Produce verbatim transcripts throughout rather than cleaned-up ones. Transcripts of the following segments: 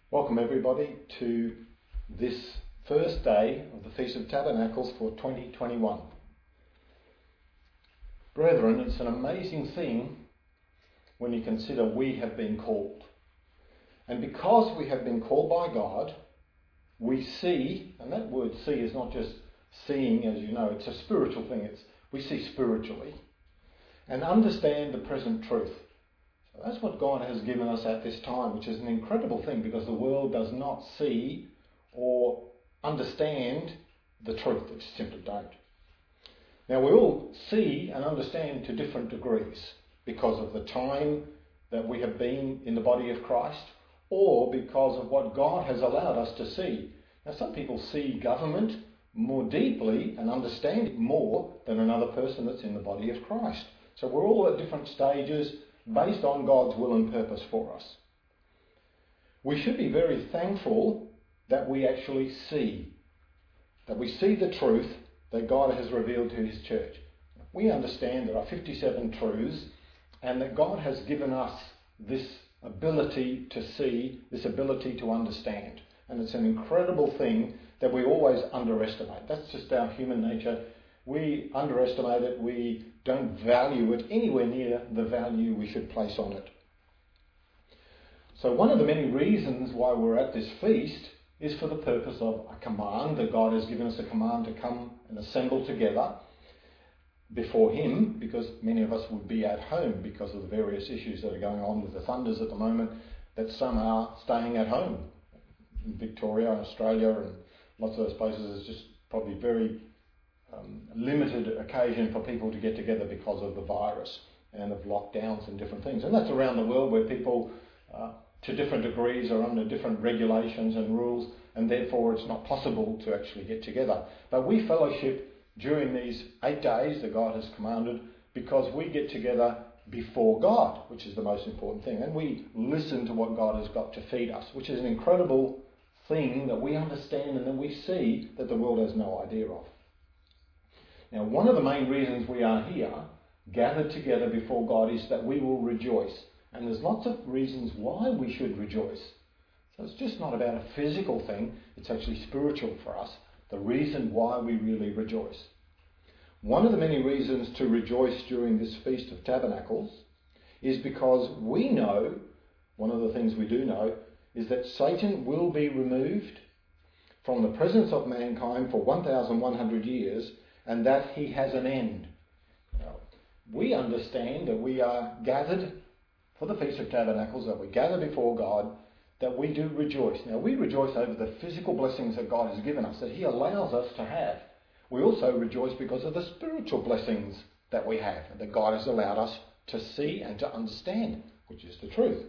Welcome everybody to this first day of the Feast of Tabernacles for twenty twenty-one. Brethren, it's an amazing thing when you consider we have been called. And because we have been called by God, we see, and that word see is not just seeing, as you know, it's a spiritual thing. It's we see spiritually and understand the present truth. That's what God has given us at this time, which is an incredible thing because the world does not see or understand the truth. They simply don't. Now, we all see and understand to different degrees because of the time that we have been in the body of Christ or because of what God has allowed us to see. Now, some people see government more deeply and understand it more than another person that's in the body of Christ. So we're all at different stages based on God's will and purpose for us. We should be very thankful that we actually see, that we see the truth that God has revealed to his church. We understand there are fifty-seven truths and that God has given us this ability to see, this ability to understand. And it's an incredible thing that we always underestimate. That's just our human nature. We underestimate it, we don't value it anywhere near the value we should place on it. So one of the many reasons why we're at this feast is for the purpose of a command, that God has given us a command to come and assemble together before him, because many of us would be at home because of the various issues that are going on with the thunders at the moment, that some are staying at home. In Victoria, Australia and lots of those places, it's just probably very Um, limited occasion for people to get together because of the virus and of lockdowns and different things. And that's around the world where people, uh, to different degrees, are under different regulations and rules, and therefore it's not possible to actually get together. But we fellowship during these eight days that God has commanded because we get together before God, which is the most important thing. And we listen to what God has got to feed us, which is an incredible thing that we understand and that we see that the world has no idea of. Now, one of the main reasons we are here, gathered together before God, is that we will rejoice. And there's lots of reasons why we should rejoice. So it's just not about a physical thing, it's actually spiritual for us, the reason why we really rejoice. One of the many reasons to rejoice during this Feast of Tabernacles is because we know, one of the things we do know, is that Satan will be removed from the presence of mankind for one thousand one hundred years, and that he has an end. Now, we understand that we are gathered for the Feast of Tabernacles, that we gather before God, that we do rejoice. Now, we rejoice over the physical blessings that God has given us, that he allows us to have. We also rejoice because of the spiritual blessings that we have, that God has allowed us to see and to understand, which is the truth.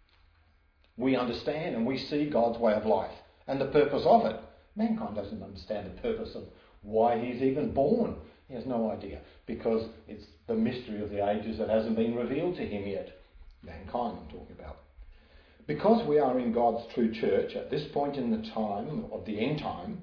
We understand and we see God's way of life and the purpose of it. Mankind doesn't understand the purpose of why he's even born. He has no idea, because it's the mystery of the ages that hasn't been revealed to him yet. Mankind I'm talking about. Because we are in God's true church at this point in the time of the end time,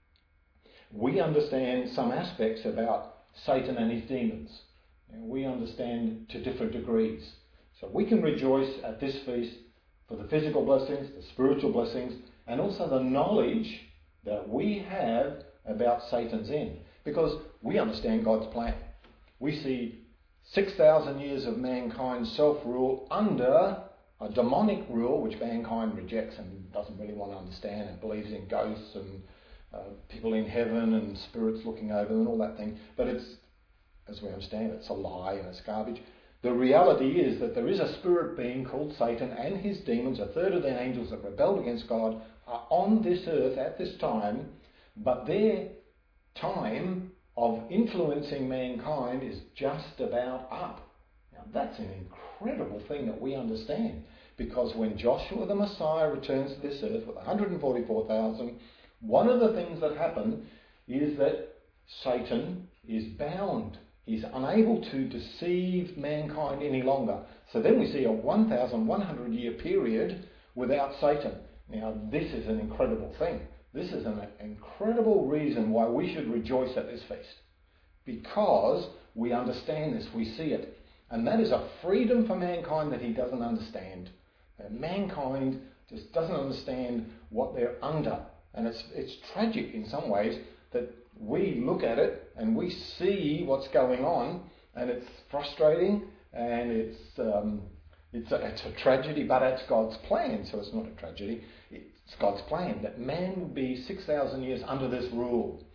we understand some aspects about Satan and his demons. And we understand to different degrees. So we can rejoice at this feast for the physical blessings, the spiritual blessings, and also the knowledge that we have about Satan's end, because we understand God's plan. We see six thousand years of mankind's self-rule under a demonic rule which mankind rejects and doesn't really want to understand, and believes in ghosts and uh, people in heaven and spirits looking over them and all that thing. But it's, as we understand, it's a lie and it's garbage. The reality is that there is a spirit being called Satan and his demons, a third of the angels that rebelled against God, are on this earth at this time. But their time of influencing mankind is just about up. Now that's an incredible thing that we understand, because when Joshua the Messiah returns to this earth with one hundred forty-four thousand, one of the things that happen is that Satan is bound. He's unable to deceive mankind any longer. So then we see a one thousand one hundred year period without Satan. Now this is an incredible thing. This is an incredible reason why we should rejoice at this feast, because we understand this, we see it. And that is a freedom for mankind that he doesn't understand. And mankind just doesn't understand what they're under. And it's it's tragic in some ways that we look at it and we see what's going on, and it's frustrating, and it's um, it's a, it's a tragedy, but it's God's plan, so it's not a tragedy. It's God's plan that man will be six thousand years under this rule.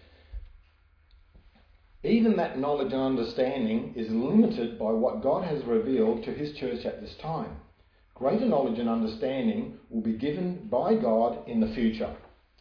Even that knowledge and understanding is limited by what God has revealed to his church at this time. Greater knowledge and understanding will be given by God in the future.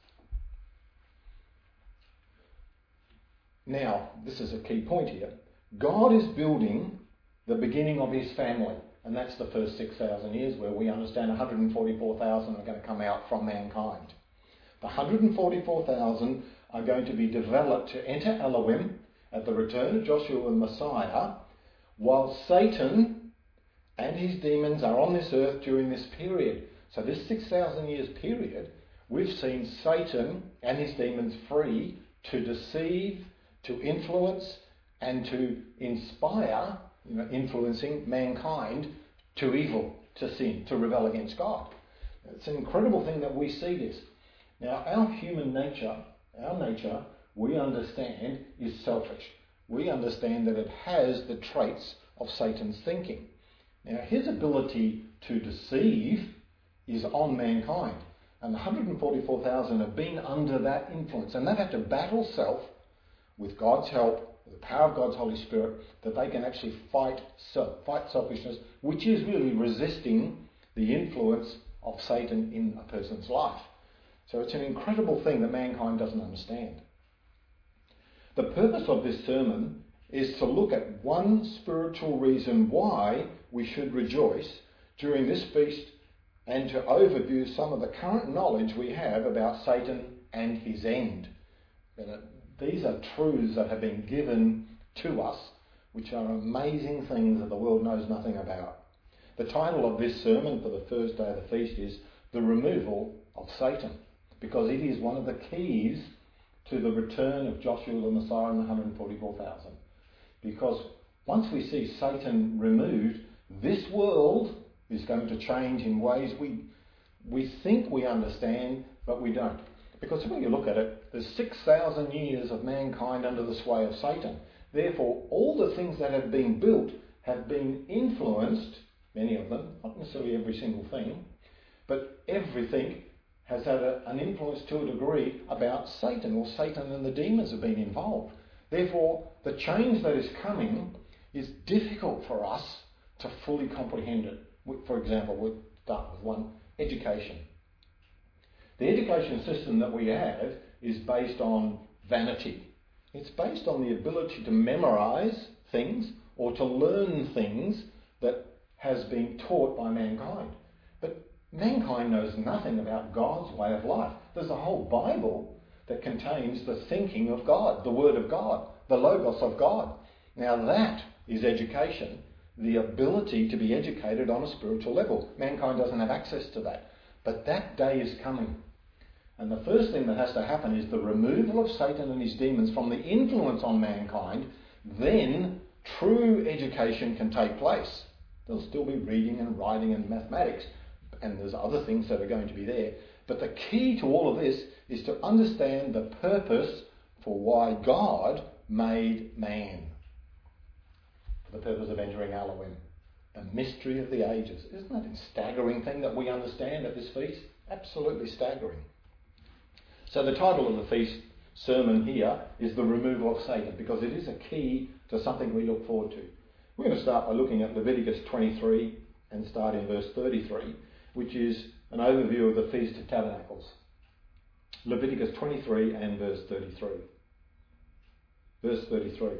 Now, this is a key point here. God is building the beginning of his family, and that's the first six thousand years, where we understand one hundred forty-four thousand are going to come out from mankind. The one hundred forty-four thousand are going to be developed to enter Elohim at the return of Joshua and Messiah, while Satan and his demons are on this earth during this period. So this six thousand years period, we've seen Satan and his demons free to deceive, to influence, and to inspire, you know, influencing mankind to evil, to sin, to rebel against God. It's an incredible thing that we see this. Now, our human nature, our nature, we understand is selfish. We understand that it has the traits of Satan's thinking. Now, his ability to deceive is on mankind. And the one hundred forty-four thousand have been under that influence. And they've had to battle self with God's help, with the power of God's Holy Spirit, that they can actually fight self, fight selfishness, which is really resisting the influence of Satan in a person's life. So it's an incredible thing that mankind doesn't understand. The purpose of this sermon is to look at one spiritual reason why we should rejoice during this feast, and to overview some of the current knowledge we have about Satan and his end. And these are truths that have been given to us, which are amazing things that the world knows nothing about. The title of this sermon for the first day of the feast is The Removal of Satan, because it is one of the keys to the return of Joshua the Messiah and the one hundred forty-four thousand. Because once we see Satan removed, this world is going to change in ways we we think we understand, but we don't. Because when you look at it, there's six thousand years of mankind under the sway of Satan. Therefore, all the things that have been built have been influenced, many of them, not necessarily every single thing, but everything has had a, an influence to a degree about Satan, or Satan and the demons have been involved. Therefore, the change that is coming is difficult for us to fully comprehend it. For example, we'll start with one, education. The education system that we have is based on vanity. It's based on the ability to memorise things or to learn things that has been taught by mankind. But mankind knows nothing about God's way of life. There's a whole Bible that contains the thinking of God, the Word of God, the Logos of God. Now that is education. The ability to be educated on a spiritual level. Mankind doesn't have access to that. But that day is coming. And the first thing that has to happen is the removal of Satan and his demons from the influence on mankind. Then true education can take place. There'll still be reading and writing and mathematics. And there's other things that are going to be there. But the key to all of this is to understand the purpose for why God made man. The purpose of entering Elohim, the mystery of the ages. Isn't that a staggering thing that we understand at this feast? Absolutely staggering. So the title of the feast sermon here is The Removal of Satan, because it is a key to something we look forward to. We're going to start by looking at Leviticus twenty-three and start in verse thirty-three, which is an overview of the Feast of Tabernacles. Leviticus twenty-three and verse thirty-three. Verse thirty-three.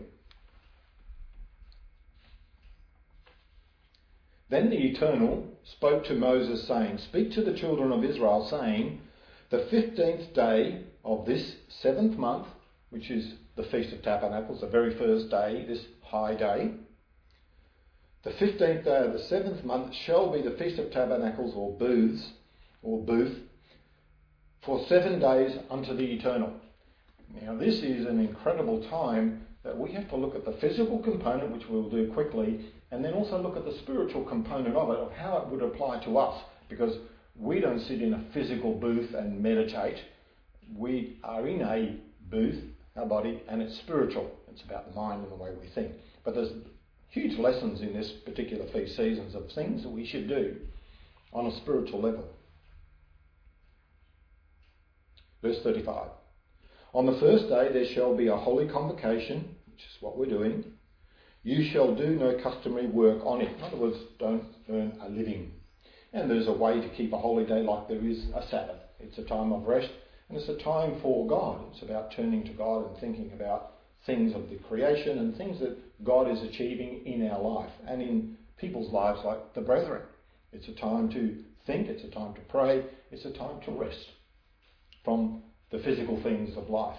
Then the Eternal spoke to Moses, saying, Speak to the children of Israel, saying, The fifteenth day of this seventh month, which is the Feast of Tabernacles, the very first day, this high day, the fifteenth day of the seventh month shall be the Feast of Tabernacles, or booths, or booth, for seven days unto the Eternal. Now this is an incredible time that we have to look at the physical component, which we'll do quickly, and then also look at the spiritual component of it, of how it would apply to us. Because we don't sit in a physical booth and meditate. We are in a booth, our body, and it's spiritual. It's about the mind and the way we think. But there's huge lessons in this particular feast seasons of things that we should do on a spiritual level. Verse thirty-five. On the first day there shall be a holy convocation, which is what we're doing. You shall do no customary work on it. In other words, don't earn a living. And there's a way to keep a holy day like there is a Sabbath. It's a time of rest, and it's a time for God. It's about turning to God and thinking about things of the creation and things that God is achieving in our life and in people's lives like the brethren. It's a time to think, it's a time to pray, it's a time to rest from the physical things of life.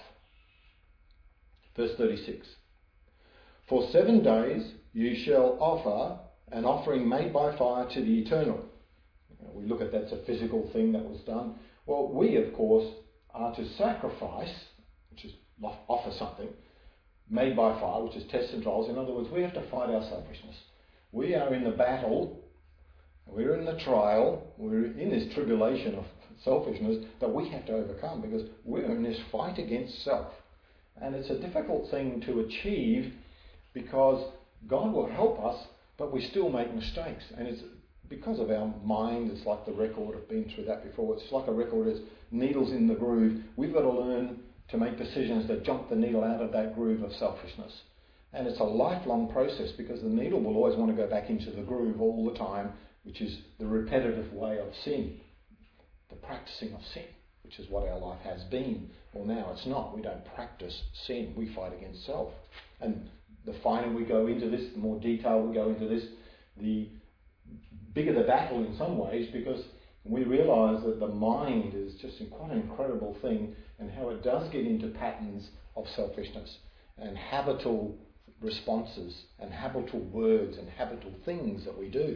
Verse thirty-six. For seven days you shall offer an offering made by fire to the Eternal. You know, we look at that's a physical thing that was done. Well, we of course are to sacrifice, which is offer something, made by fire, which is tests and trials. In other words, we have to fight our selfishness. We are in the battle, we're in the trial, we're in this tribulation of selfishness that we have to overcome because we're in this fight against self. And it's a difficult thing to achieve because God will help us, but we still make mistakes. And it's because of our mind. It's like the record. I've been through that before. It's like a record. It's needles in the groove. We've got to learn to make decisions that jump the needle out of that groove of selfishness. And it's a lifelong process because the needle will always want to go back into the groove all the time, which is the repetitive way of sin, the practicing of sin, which is what our life has been. Well, now it's not. We don't practice sin. We fight against self. And the finer we go into this, the more detail we go into this, the bigger the battle in some ways, because we realise that the mind is just quite an incredible thing and how it does get into patterns of selfishness and habitual responses and habitual words and habitual things that we do.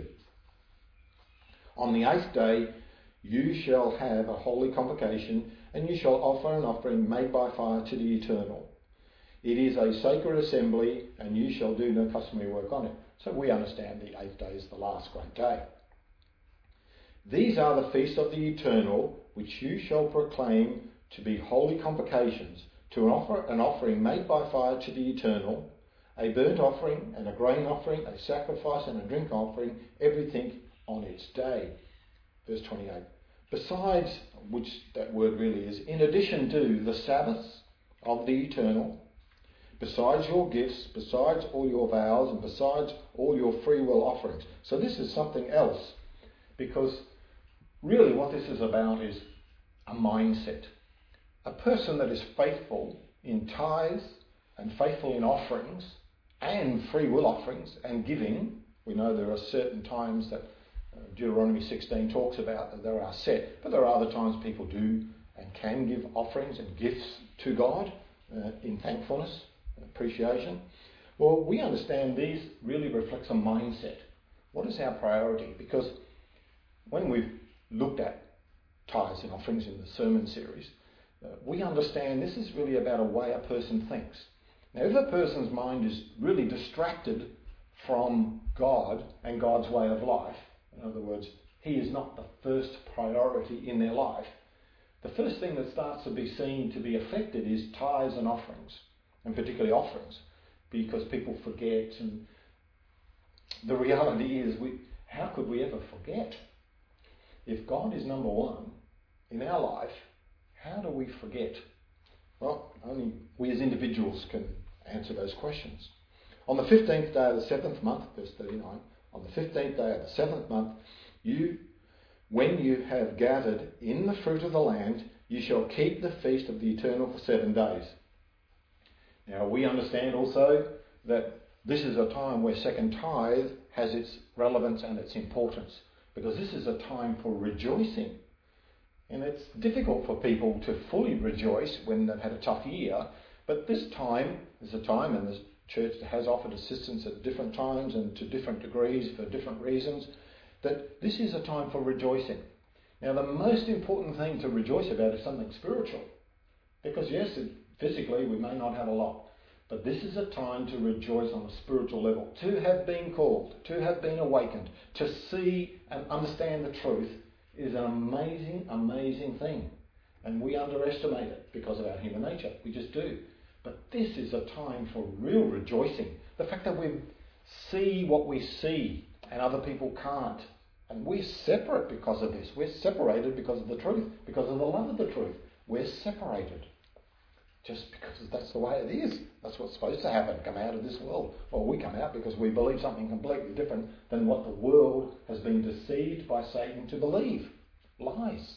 On the eighth day you shall have a holy convocation, and you shall offer an offering made by fire to the Eternal. It is a sacred assembly, and you shall do no customary work on it. So we understand the eighth day is the last great day. These are the feasts of the Eternal, which you shall proclaim to be holy convocations, to offer an offering made by fire to the Eternal, a burnt offering and a grain offering, a sacrifice and a drink offering, everything on its day. Verse twenty-eight. Besides, which that word really is, in addition to the Sabbaths of the Eternal, besides your gifts, besides all your vows, and besides all your free will offerings. So this is something else, because really what this is about is a mindset. A person that is faithful in tithes and faithful in offerings and free will offerings and giving. We know there are certain times that Deuteronomy sixteen talks about that there are set, but there are other times people do and can give offerings and gifts to God uh, in thankfulness and appreciation. Well, we understand these really reflects a mindset. What is our priority? Because when we've looked at tithes and offerings in the sermon series, uh, we understand this is really about a way a person thinks. Now, if a person's mind is really distracted from God and God's way of life, in other words, He is not the first priority in their life, the first thing that starts to be seen to be affected is tithes and offerings, and particularly offerings, because people forget. And the reality is, we, how could we ever forget? If God is number one in our life, how do we forget? Well, only we as individuals can answer those questions. On the fifteenth day of the seventh month, verse thirty-nine, on the fifteenth day of the seventh month, you, when you have gathered in the fruit of the land, you shall keep the feast of the Eternal for seven days. Now, we understand also that this is a time where second tithe has its relevance and its importance, because this is a time for rejoicing. And it's difficult for people to fully rejoice when they've had a tough year, but this time is a time, and the church has offered assistance at different times and to different degrees for different reasons, that this is a time for rejoicing. Now, the most important thing to rejoice about is something spiritual, because yes, physically we may not have a lot, but this is a time to rejoice on a spiritual level, to have been called, to have been awakened, to see and understand the truth is an amazing, amazing thing. And we underestimate it because of our human nature. We just do. But this is a time for real rejoicing. The fact that we see what we see and other people can't. And we're separate because of this. We're separated because of the truth, because of the love of the truth. We're separated. Just because that's the way it is. That's what's supposed to happen, come out of this world. Well, we come out because we believe something completely different than what the world has been deceived by Satan to believe. Lies.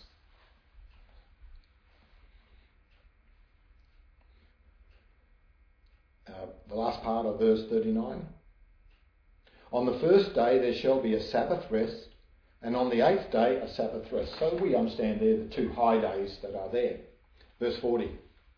Uh, the last part of verse thirty-nine. On the first day there shall be a Sabbath rest, and on the eighth day a Sabbath rest. So we understand there the two high days that are there. Verse forty.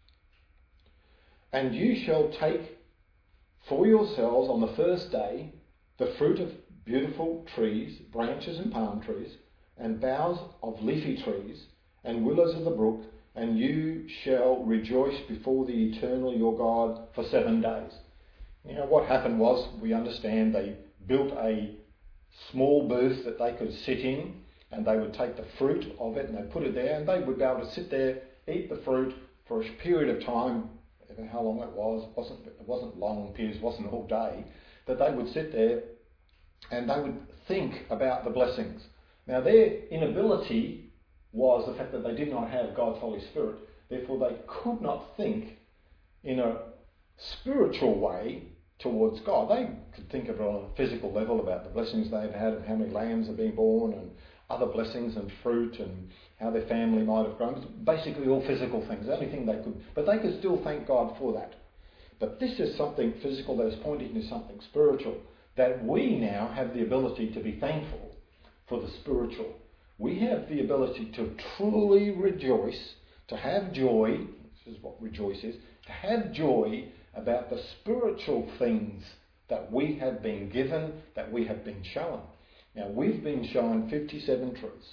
And you shall take for yourselves on the first day the fruit of beautiful trees, branches and palm trees, and boughs of leafy trees, and willows of the brook, and you shall rejoice before the eternal your God for seven days. You know, what happened was, we understand they built a small booth that they could sit in, and they would take the fruit of it and they put it there, and they would be able to sit there, eat the fruit for a period of time, how long it was, it wasn't, it wasn't long periods, it wasn't all day, that they would sit there and they would think about the blessings. Now their inability was the fact that they did not have God's Holy Spirit, therefore they could not think in a spiritual way towards God. They could think of it on a physical level about the blessings they've had and how many lambs have been born and other blessings and fruit and how their family might have grown. Basically all physical things, the only thing they could, but they could still thank God for that. But this is something physical that is pointing to something spiritual, that we now have the ability to be thankful for the spiritual. We have the ability to truly rejoice, to have joy, this is what rejoice is, to have joy about the spiritual things that we have been given, that we have been shown. Now, we've been shown fifty-seven truths.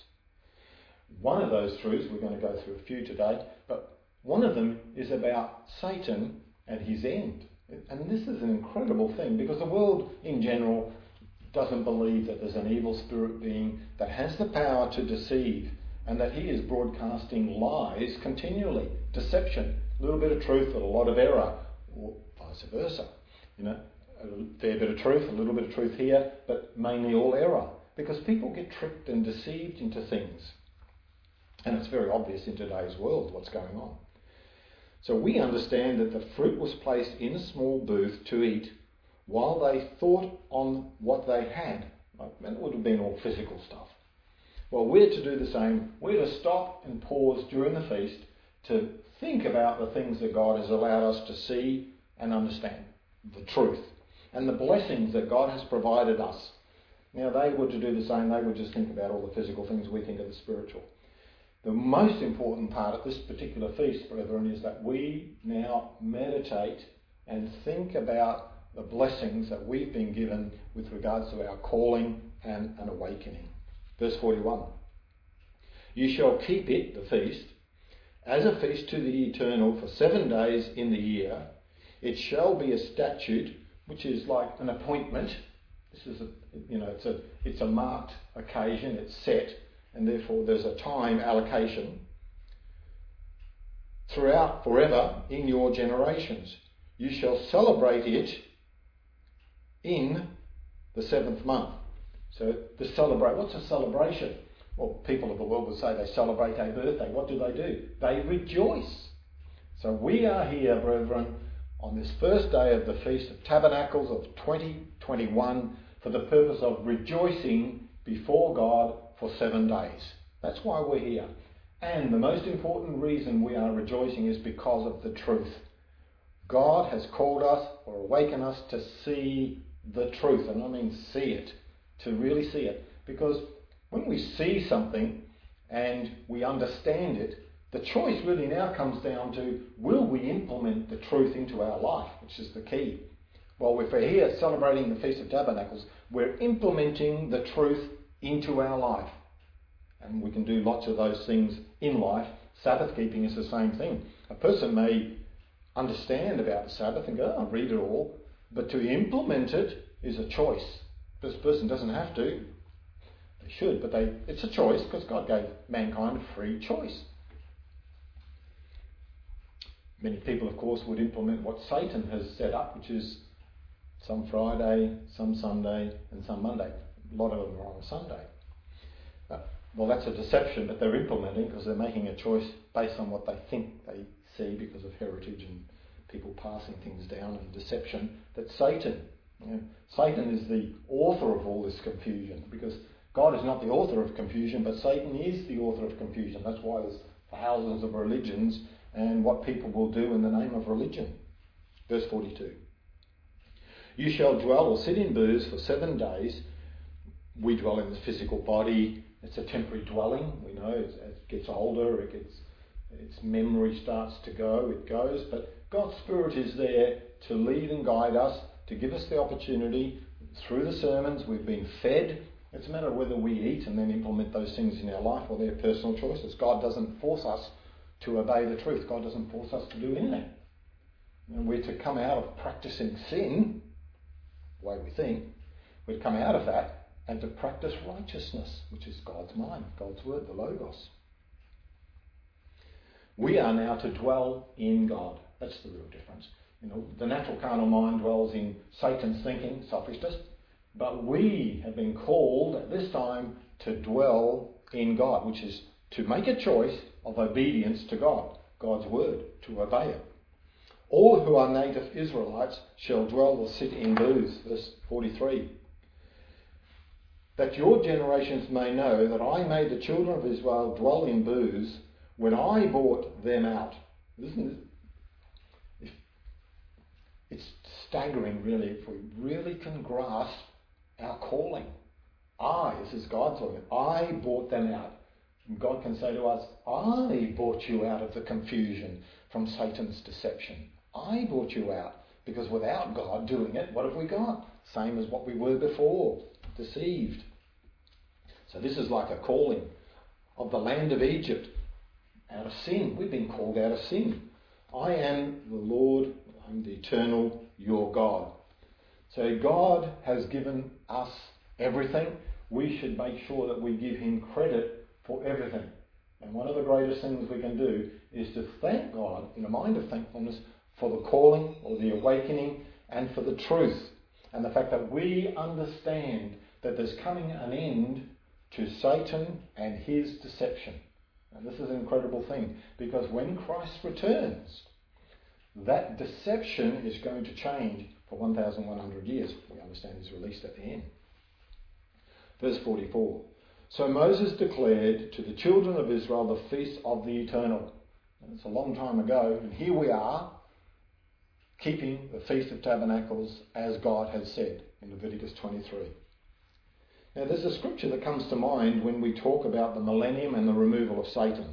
One of those truths, we're going to go through a few today, but one of them is about Satan and his end. And this is an incredible thing, because the world in general doesn't believe that there's an evil spirit being that has the power to deceive, and that he is broadcasting lies continually, deception, a little bit of truth and a lot of error, or vice versa. You know, a fair bit of truth, a little bit of truth here, but mainly all error, because people get tricked and deceived into things. And it's very obvious in today's world what's going on. So we understand that the fruit was placed in a small booth to eat while they thought on what they had. And it would have been all physical stuff. Well, we're to do the same. We're to stop and pause during the feast to think about the things that God has allowed us to see and understand, the truth, and the blessings that God has provided us. Now, they were to do the same. They would just think about all the physical things. We think of the spiritual. The most important part of this particular feast, brethren, is that we now meditate and think about the blessings that we've been given with regards to our calling and an awakening. Verse forty-one. You shall keep it, the feast, as a feast to the eternal for seven days in the year. It shall be a statute, which is like an appointment. This is a, you know, it's a it's a marked occasion. It's set, and therefore there's a time allocation throughout forever in your generations. You shall celebrate it in the seventh month. So to celebrate, what's a celebration? Well, people of the world would say they celebrate a birthday. What do they do? They rejoice. So we are here, brethren, on this first day of the Feast of Tabernacles of twenty twenty-one for the purpose of rejoicing before God for seven days. That's why we're here. And the most important reason we are rejoicing is because of the truth. God has called us or awakened us to see the truth. And I mean see it, to really see it. Because when we see something and we understand it, the choice really now comes down to, will we implement the truth into our life, which is the key. Well, if we're here celebrating the Feast of Tabernacles, we're implementing the truth into our life. And we can do lots of those things in life. Sabbath keeping is the same thing. A person may understand about the Sabbath and go, oh, read it all, but to implement it is a choice. This person doesn't have to. They should, but they, it's a choice because God gave mankind a free choice. Many people, of course, would implement what Satan has set up, which is some Friday, some Sunday, and some Monday. A lot of them are on a Sunday. Uh, well, that's a deception that they're implementing because they're making a choice based on what they think they see because of heritage and people passing things down and deception. That Satan, you know, Satan is the author of all this confusion, because God is not the author of confusion, but Satan is the author of confusion. That's why there's thousands of religions and what people will do in the name of religion. Verse forty-two. You shall dwell or sit in booths for seven days. We dwell in the physical body. It's a temporary dwelling. We know as it gets older, it gets, its memory starts to go, it goes. But God's Spirit is there to lead and guide us, to give us the opportunity. Through the sermons, we've been fed. It's a matter of whether we eat and then implement those things in our life or their personal choices. God doesn't force us to obey the truth. God doesn't force us to do anything. And we're to come out of practicing sin, the way we think, we're to come out of that and to practice righteousness, which is God's mind, God's word, the Logos. We are now to dwell in God. That's the real difference. You know, the natural carnal mind dwells in Satan's thinking, selfishness, but we have been called at this time to dwell in God, which is to make a choice of obedience to God, God's word, to obey it. All who are native Israelites shall dwell or sit in booths, verse forty-three. That your generations may know that I made the children of Israel dwell in booths when I brought them out. Isn't it? It's staggering, really, if we really can grasp our calling. I, this is God's calling, I brought them out. And God can say to us, I brought you out of the confusion from Satan's deception. I brought you out. Because without God doing it, what have we got? Same as what we were before, deceived. So this is like a calling of the land of Egypt, out of sin. We've been called out of sin. I am the Lord, I'm the eternal, your God. So God has given us everything. We should make sure that we give him credit for everything. And one of the greatest things we can do is to thank God in a mind of thankfulness for the calling or the awakening and for the truth. And the fact that we understand that there's coming an end to Satan and his deception. And this is an incredible thing, because when Christ returns, that deception is going to change for one thousand one hundred years. We understand he's released at the end. Verse forty-four. So Moses declared to the children of Israel the feast of the eternal. And it's a long time ago, and here we are, keeping the Feast of Tabernacles as God has said in Leviticus twenty-three. Now there's a scripture that comes to mind when we talk about the millennium and the removal of Satan.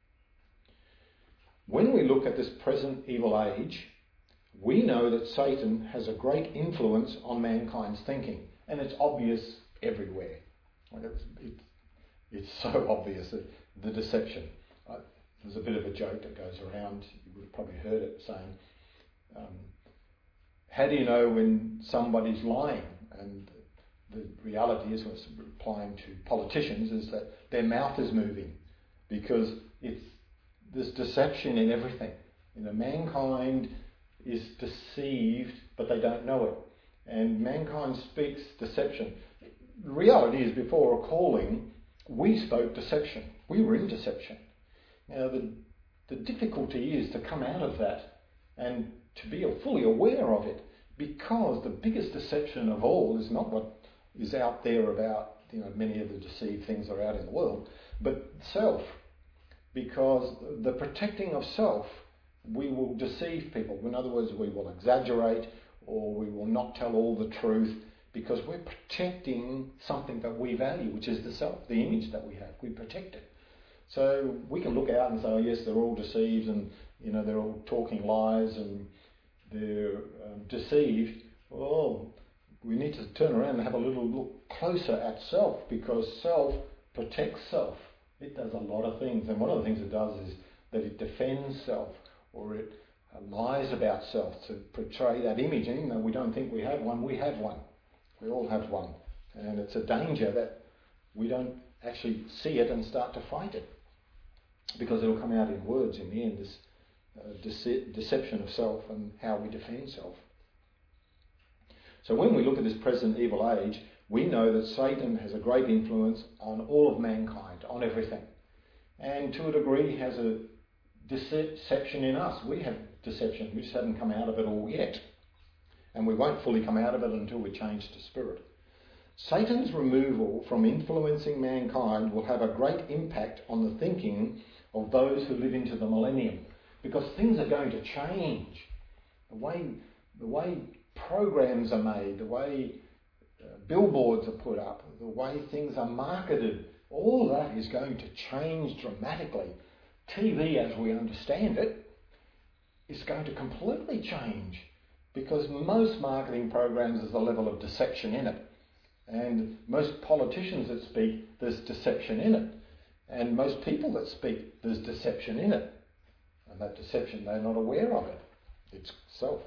When we look at this present evil age, we know that Satan has a great influence on mankind's thinking, and it's obvious everywhere. It's, it's, it's so obvious, the deception. Uh, there's a bit of a joke that goes around, you would have probably heard it, saying, um, how do you know when somebody's lying? And the reality is, what's replying to politicians, is that their mouth is moving, because it's there's deception in everything. You know, mankind is deceived, but they don't know it. And mankind speaks deception. The reality is, before a calling, we spoke deception. We were in deception. Now, the, the difficulty is to come out of that and to be fully aware of it, because the biggest deception of all is not what is out there about, you know, many of the deceived things are out in the world, but self. Because the protecting of self, we will deceive people. In other words, we will exaggerate, or we will not tell all the truth, because we're protecting something that we value, which is the self, the image that we have. We protect it. So we can look out and say, oh yes, they're all deceived, and you know they're all talking lies, and they're um, deceived. Well, we need to turn around and have a little look closer at self, because self protects self. It does a lot of things, and one of the things it does is that it defends self, or it uh, lies about self to portray that image. And even though we don't think we have one, we have one. We all have one. And it's a danger that we don't actually see it and start to fight it, because it'll come out in words in the end, this uh, dece- deception of self and how we defend self. So when we look at this present evil age, we know that Satan has a great influence on all of mankind, on everything. And to a degree has a deception in us. We have deception. We just haven't come out of it all yet. And we won't fully come out of it until we change to spirit. Satan's removal from influencing mankind will have a great impact on the thinking of those who live into the millennium, because things are going to change. The way, the way programs are made, the way uh, billboards are put up, the way things are marketed, all that is going to change dramatically. T V, as we understand it, is going to completely change, because most marketing programs, there's a level of deception in it. And most politicians that speak, there's deception in it. And most people that speak, there's deception in it. And that deception, they're not aware of it. It's self.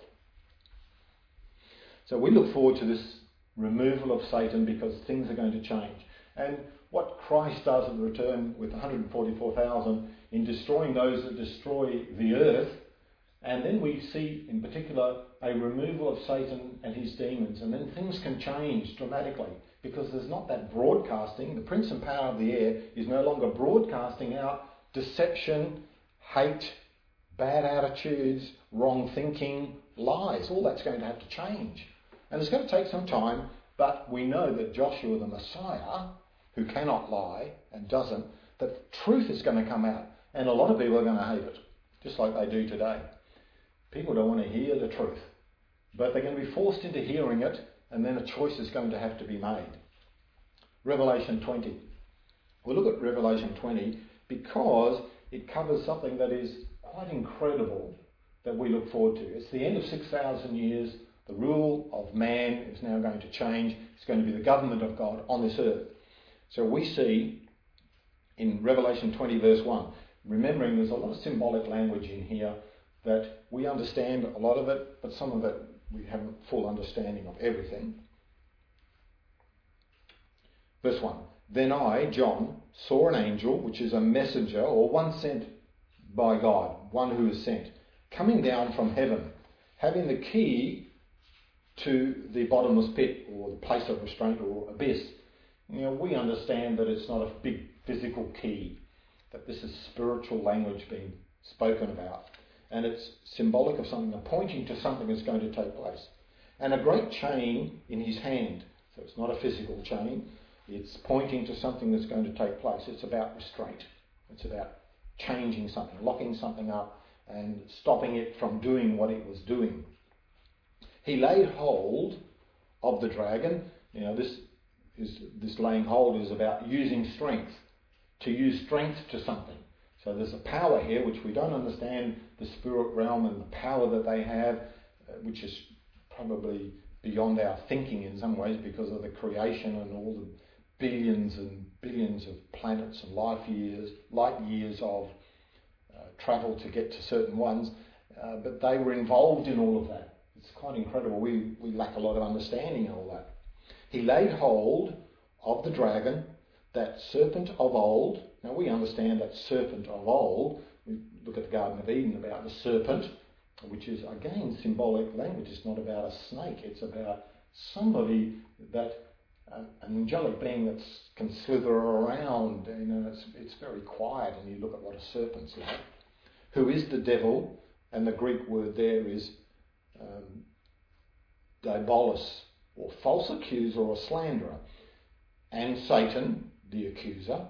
So we look forward to this removal of Satan, because things are going to change. And what Christ does at the return with one hundred forty-four thousand in destroying those that destroy the earth, and then we see in particular a removal of Satan and his demons, and then things can change dramatically, because there's not that broadcasting. The prince and power of the air is no longer broadcasting out deception, hate, bad attitudes, wrong thinking, lies. All that's going to have to change. And it's going to take some time, but we know that Joshua the Messiah, who cannot lie and doesn't, that truth is going to come out. And a lot of people are going to hate it, just like they do today. People don't want to hear the truth, but they're going to be forced into hearing it, and then a choice is going to have to be made. Revelation twenty. We'll look at Revelation twenty because it covers something that is quite incredible that we look forward to. It's the end of six thousand years. The rule of man is now going to change. It's going to be the government of God on this earth. So we see in Revelation twenty verse one, remembering there's a lot of symbolic language in here that we understand a lot of it, but some of it we haven't full understanding of everything. Verse one, then I, John, saw an angel, which is a messenger, or one sent by God, one who is sent, coming down from heaven, having the key to the bottomless pit, or the place of restraint, or abyss. You know, we understand that it's not a big physical key, that this is spiritual language being spoken about. And it's symbolic of something, pointing to something that's going to take place. And a great chain in his hand. So it's not a physical chain. It's pointing to something that's going to take place. It's about restraint. It's about changing something, locking something up and stopping it from doing what it was doing. He laid hold of the dragon. You know, this is this laying hold is about using strength, to use strength to something. So there's a power here which we don't understand, the spirit realm and the power that they have, uh, which is probably beyond our thinking in some ways because of the creation and all the billions and billions of planets and life years, light years of uh, travel to get to certain ones. Uh, but they were involved in all of that. It's quite incredible. We, we lack a lot of understanding of all that. He laid hold of the dragon, that serpent of old. Now we understand that serpent of old. We look at the Garden of Eden about the serpent, which is again symbolic language. It's not about a snake. It's about somebody that, uh, an angelic being that can slither around. You know, it's, it's very quiet, and you look at what a serpent's like. Who is the devil? And the Greek word there is um, diabolos, or false accuser or slanderer, and Satan, the accuser,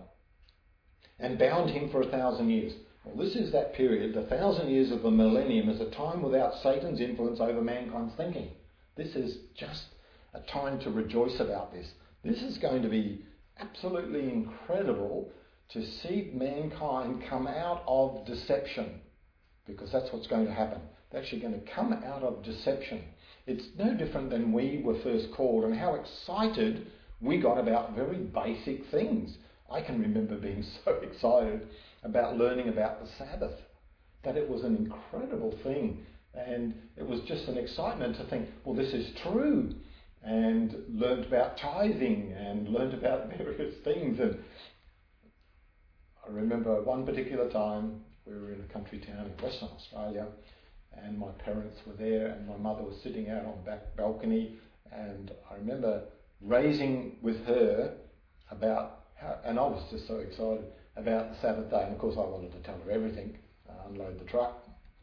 and bound him for a thousand years. Well, this is that period. The thousand years of the millennium is a time without Satan's influence over mankind's thinking. This is just a time to rejoice about this. This is going to be absolutely incredible to see mankind come out of deception, because that's what's going to happen. They're actually going to come out of deception. It's no different than we were first called, and how excited we got about very basic things. I can remember being so excited about learning about the Sabbath, that it was an incredible thing. And it was just an excitement to think, well, this is true. and learnt about tithing and learnt about various things. And I remember one particular time we were in a country town in Western Australia, and my parents were there, and my mother was sitting out on the back balcony, and I remember raising with her about how, and I was just so excited about the Sabbath day, and of course I wanted to tell her everything, uh, unload the truck.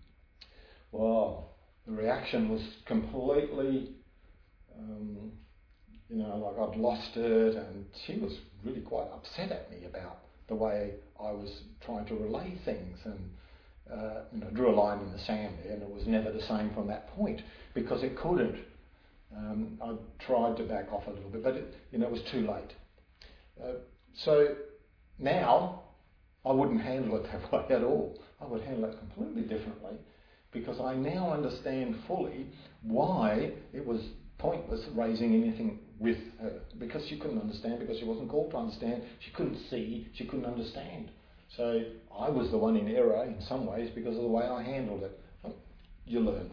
Well, the reaction was completely, um, you know, like I'd lost it, and she was really quite upset at me about the way I was trying to relay things, and uh, you know, drew a line in the sand there, and it was never the same from that point because it couldn't. Um, I tried to back off a little bit, but it, you know, it was too late. Uh, so now I wouldn't handle it that way at all. I would handle it completely differently because I now understand fully why it was pointless raising anything with her, because she couldn't understand, because she wasn't called to understand, she couldn't see, she couldn't understand. So I was the one in error in some ways because of the way I handled it. You learn.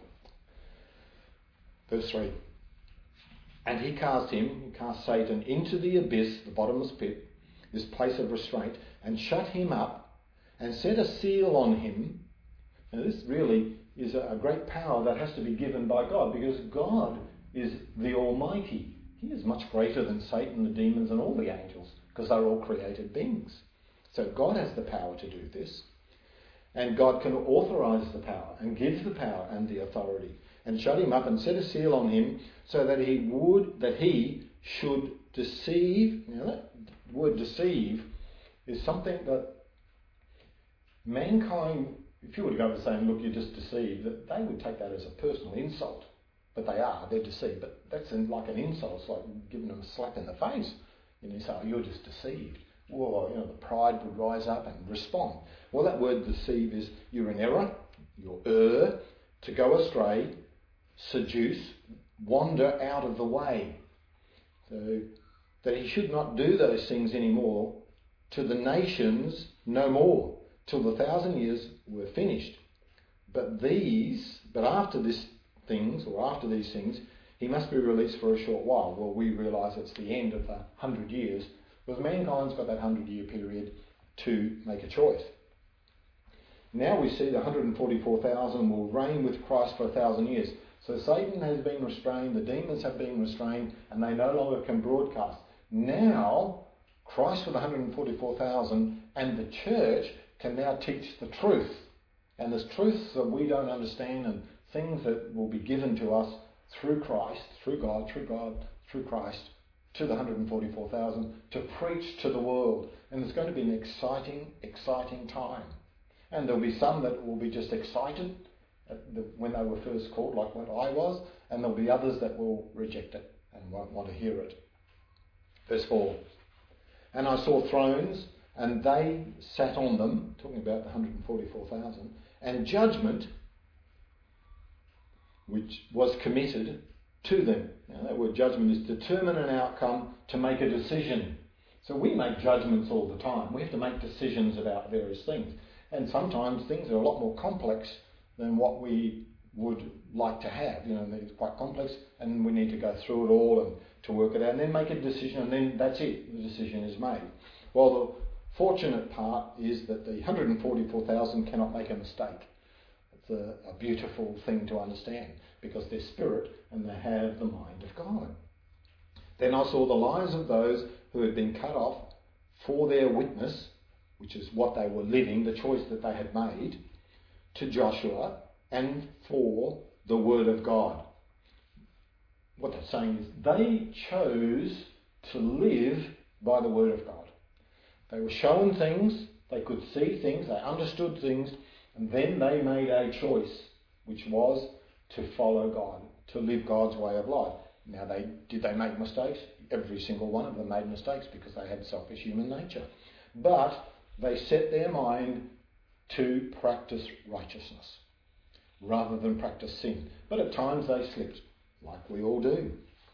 Verse three. And he cast him, he cast Satan into the abyss, the bottomless pit, this place of restraint, and shut him up and set a seal on him. Now this really is a great power that has to be given by God, because God is the Almighty. He is much greater than Satan, the demons, and all the angels, because they're all created beings. So God has the power to do this. And God can authorise the power and give the power and the authority, and shut him up and set a seal on him so that he would, that he should deceive. Now that word deceive is something that mankind, if you were to go over saying, look, you're just deceived, that they would take that as a personal insult. But they are, they're deceived. But that's like an insult. It's like giving them a slap in the face. You know, you say, oh, you're just deceived. Well, you know, the pride would rise up and respond. Well, that word deceive is you're in error, you're err, to go astray, seduce, wander out of the way. So that he should not do those things anymore, to the nations no more, till the thousand years were finished. But these, but after this things, or after these things, he must be released for a short while. Well, we realise it's the end of the hundred years, because mankind's got that hundred year period to make a choice. Now we see the one hundred forty-four thousand will reign with Christ for a thousand years. So Satan has been restrained, the demons have been restrained, and they no longer can broadcast. Now, Christ with one hundred forty-four thousand and the church can now teach the truth. And there's truths that we don't understand, and things that will be given to us through Christ, through God, through God, through Christ, to the one hundred forty-four thousand, to preach to the world. And it's going to be an exciting, exciting time. And there'll be some that will be just excited at the, when they were first called, like what I was, and there'll be others that will reject it and won't want to hear it. Verse four. And I saw thrones, and they sat on them, talking about the one hundred forty-four thousand, and judgment, which was committed to them. Now that word judgment is determine an outcome, to make a decision. So we make judgments all the time. We have to make decisions about various things. And sometimes things are a lot more complex than what we would like to have. You know, it's quite complex, and we need to go through it all and to work it out, and then make a decision, and then that's it. The decision is made. Well, the fortunate part is that the one hundred forty-four thousand cannot make a mistake. It's a, a beautiful thing to understand, because they're spirit and they have the mind of God. Then I saw the lives of those who had been cut off for their witness, which is what they were living, the choice that they had made, to Joshua, and for the word of God. What they're saying is they chose to live by the word of God. They were shown things, they could see things, they understood things, and then they made a choice, which was to follow God, to live God's way of life. Now, they did they make mistakes? Every single one of them made mistakes because they had selfish human nature. But they set their mind to practice righteousness rather than practice sin. But at times they slipped, like we all do.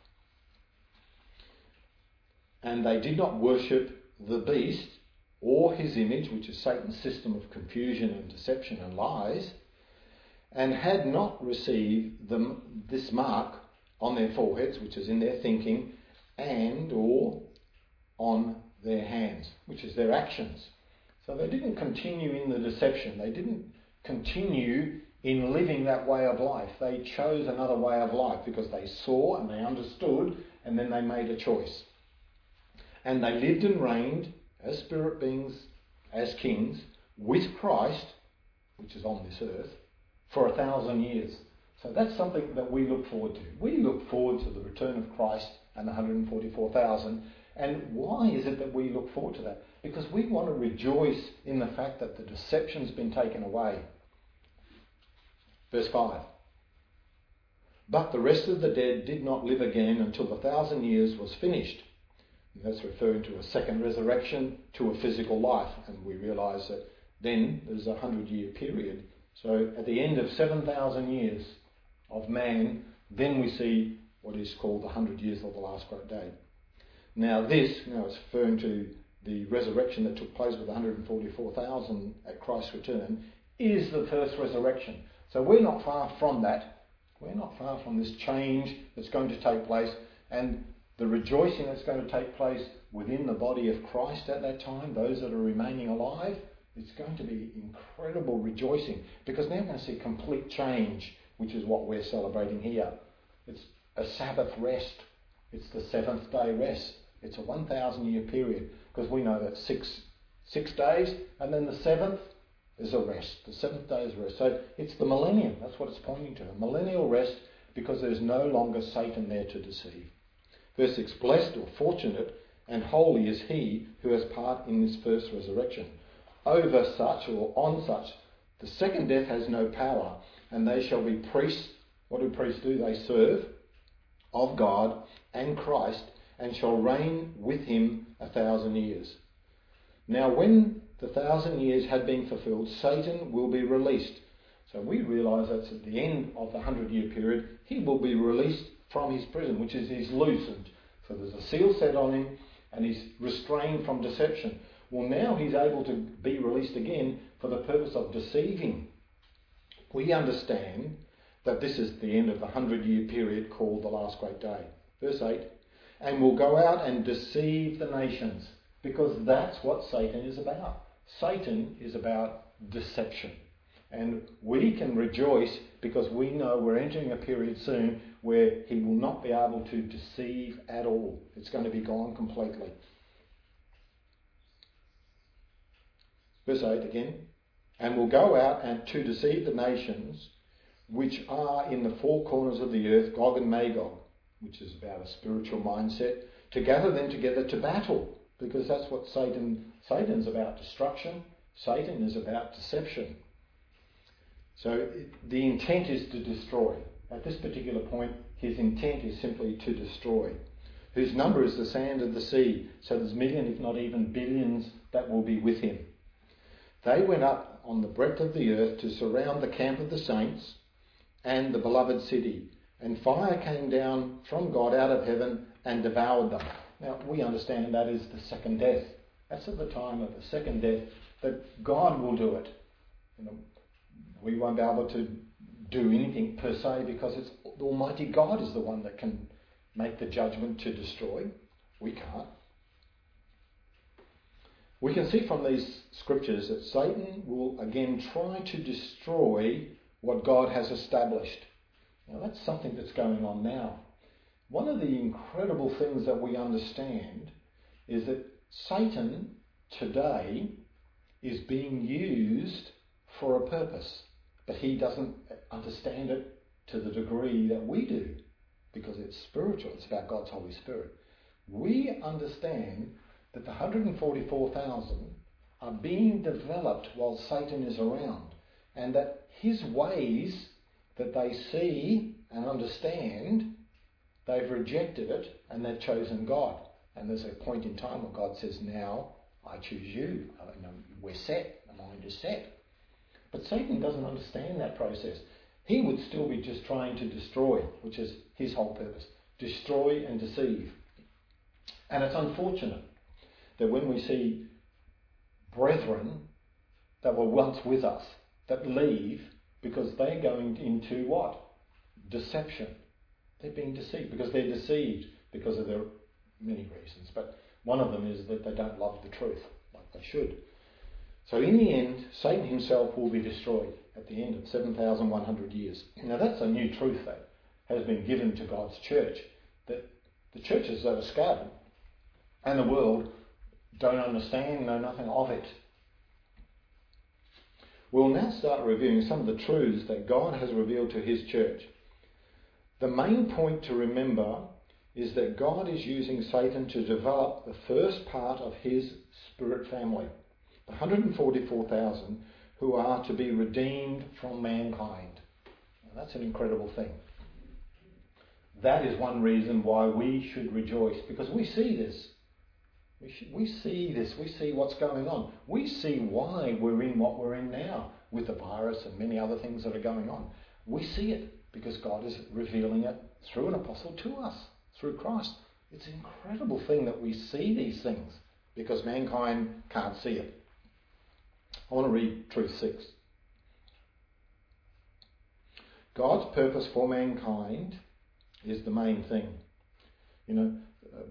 And they did not worship the beast or his image, which is Satan's system of confusion and deception and lies, and had not received the, this mark on their foreheads, which is in their thinking, and or on their hands, which is their actions. So they didn't continue in the deception. They didn't continue in living that way of life. They chose another way of life because they saw and they understood, and then they made a choice. And they lived and reigned as spirit beings, as kings, with Christ, which is on this earth, for a thousand years. So that's something that we look forward to. We look forward to the return of Christ and the one hundred forty-four thousand. And why is it that we look forward to that? Because we want to rejoice in the fact that the deception's been taken away. Verse five. But the rest of the dead did not live again until the thousand years was finished. And that's referring to a second resurrection, to a physical life. And we realise that then there's a hundred year period. So at the end of seven thousand years of man, then we see what is called the hundred years of the last great day. Now this, now it's referring to the resurrection that took place with one hundred forty-four thousand at Christ's return, is the first resurrection. So we're not far from that. We're not far from this change that's going to take place, and the rejoicing that's going to take place within the body of Christ at that time, those that are remaining alive. It's going to be incredible rejoicing, because now we're going to see complete change, which is what we're celebrating here. It's a Sabbath rest. It's the seventh day rest. It's a one thousand year period, because we know that six six days, and then the seventh is a rest. The seventh day is a rest. So it's the millennium. That's what it's pointing to. A millennial rest, because there's no longer Satan there to deceive. Verse six, blessed or fortunate and holy is he who has part in this first resurrection. Over such or on such, the second death has no power, and they shall be priests. What do priests do? They serve of God and Christ, and shall reign with him a thousand years. Now when the thousand years had been fulfilled, Satan will be released. So we realise that's at the end of the hundred year period, he will be released from his prison, which is he's loosened. So there's a seal set on him, and he's restrained from deception. Well, now he's able to be released again for the purpose of deceiving. We understand that this is the end of the hundred year period called the last great day. Verse eight, and will go out and deceive the nations, because that's what Satan is about. Satan is about deception. And we can rejoice because we know we're entering a period soon where he will not be able to deceive at all. It's going to be gone completely. Verse eight again, and will go out and to deceive the nations which are in the four corners of the earth, Gog and Magog, which is about a spiritual mindset, to gather them together to battle, because that's what Satan, Satan's about, destruction. Satan is about deception. So the intent is to destroy. At this particular point, his intent is simply to destroy. Whose number is the sand of the sea, so there's millions, if not even billions, that will be with him. They went up on the breadth of the earth to surround the camp of the saints and the beloved city. And fire came down from God out of heaven and devoured them. Now, we understand that is the second death. That's at the time of the second death that God will do it. You know, we won't be able to do anything per se, because it's the Almighty God is the one that can make the judgment to destroy. We can't. We can see from these scriptures that Satan will again try to destroy what God has established. Now that's something that's going on now. One of the incredible things that we understand is that Satan today is being used for a purpose, but he doesn't understand it to the degree that we do, because it's spiritual. It's about God's Holy Spirit. We understand that the one hundred forty-four thousand are being developed while Satan is around, and that his ways that they see and understand, they've rejected it and they've chosen God. And there's a point in time where God says, now I choose you. I mean, we're set. The mind is set. But Satan doesn't understand that process. He would still be just trying to destroy, which is his whole purpose. Destroy and deceive. And it's unfortunate that when we see brethren that were once with us, that leave because they're going into what? Deception. They're being deceived because they're deceived because of their many reasons. But one of them is that they don't love the truth like they should. So in the end, Satan himself will be destroyed at the end of seven thousand one hundred years. Now that's a new truth that has been given to God's church, that the churches that are scattered and the world don't understand, know nothing of it. We'll now start reviewing some of the truths that God has revealed to his church. The main point to remember is that God is using Satan to develop the first part of his spirit family, the one hundred forty-four thousand who are to be redeemed from mankind. Now, that's an incredible thing. That is one reason why we should rejoice, because we see this. We, should, we see this. We see what's going on. We see why we're in what we're in now with the virus and many other things that are going on. We see it because God is revealing it through an apostle to us, through Christ. It's an incredible thing that we see these things because mankind can't see it. I want to read truth six. God's purpose for mankind is the main thing. You know, uh,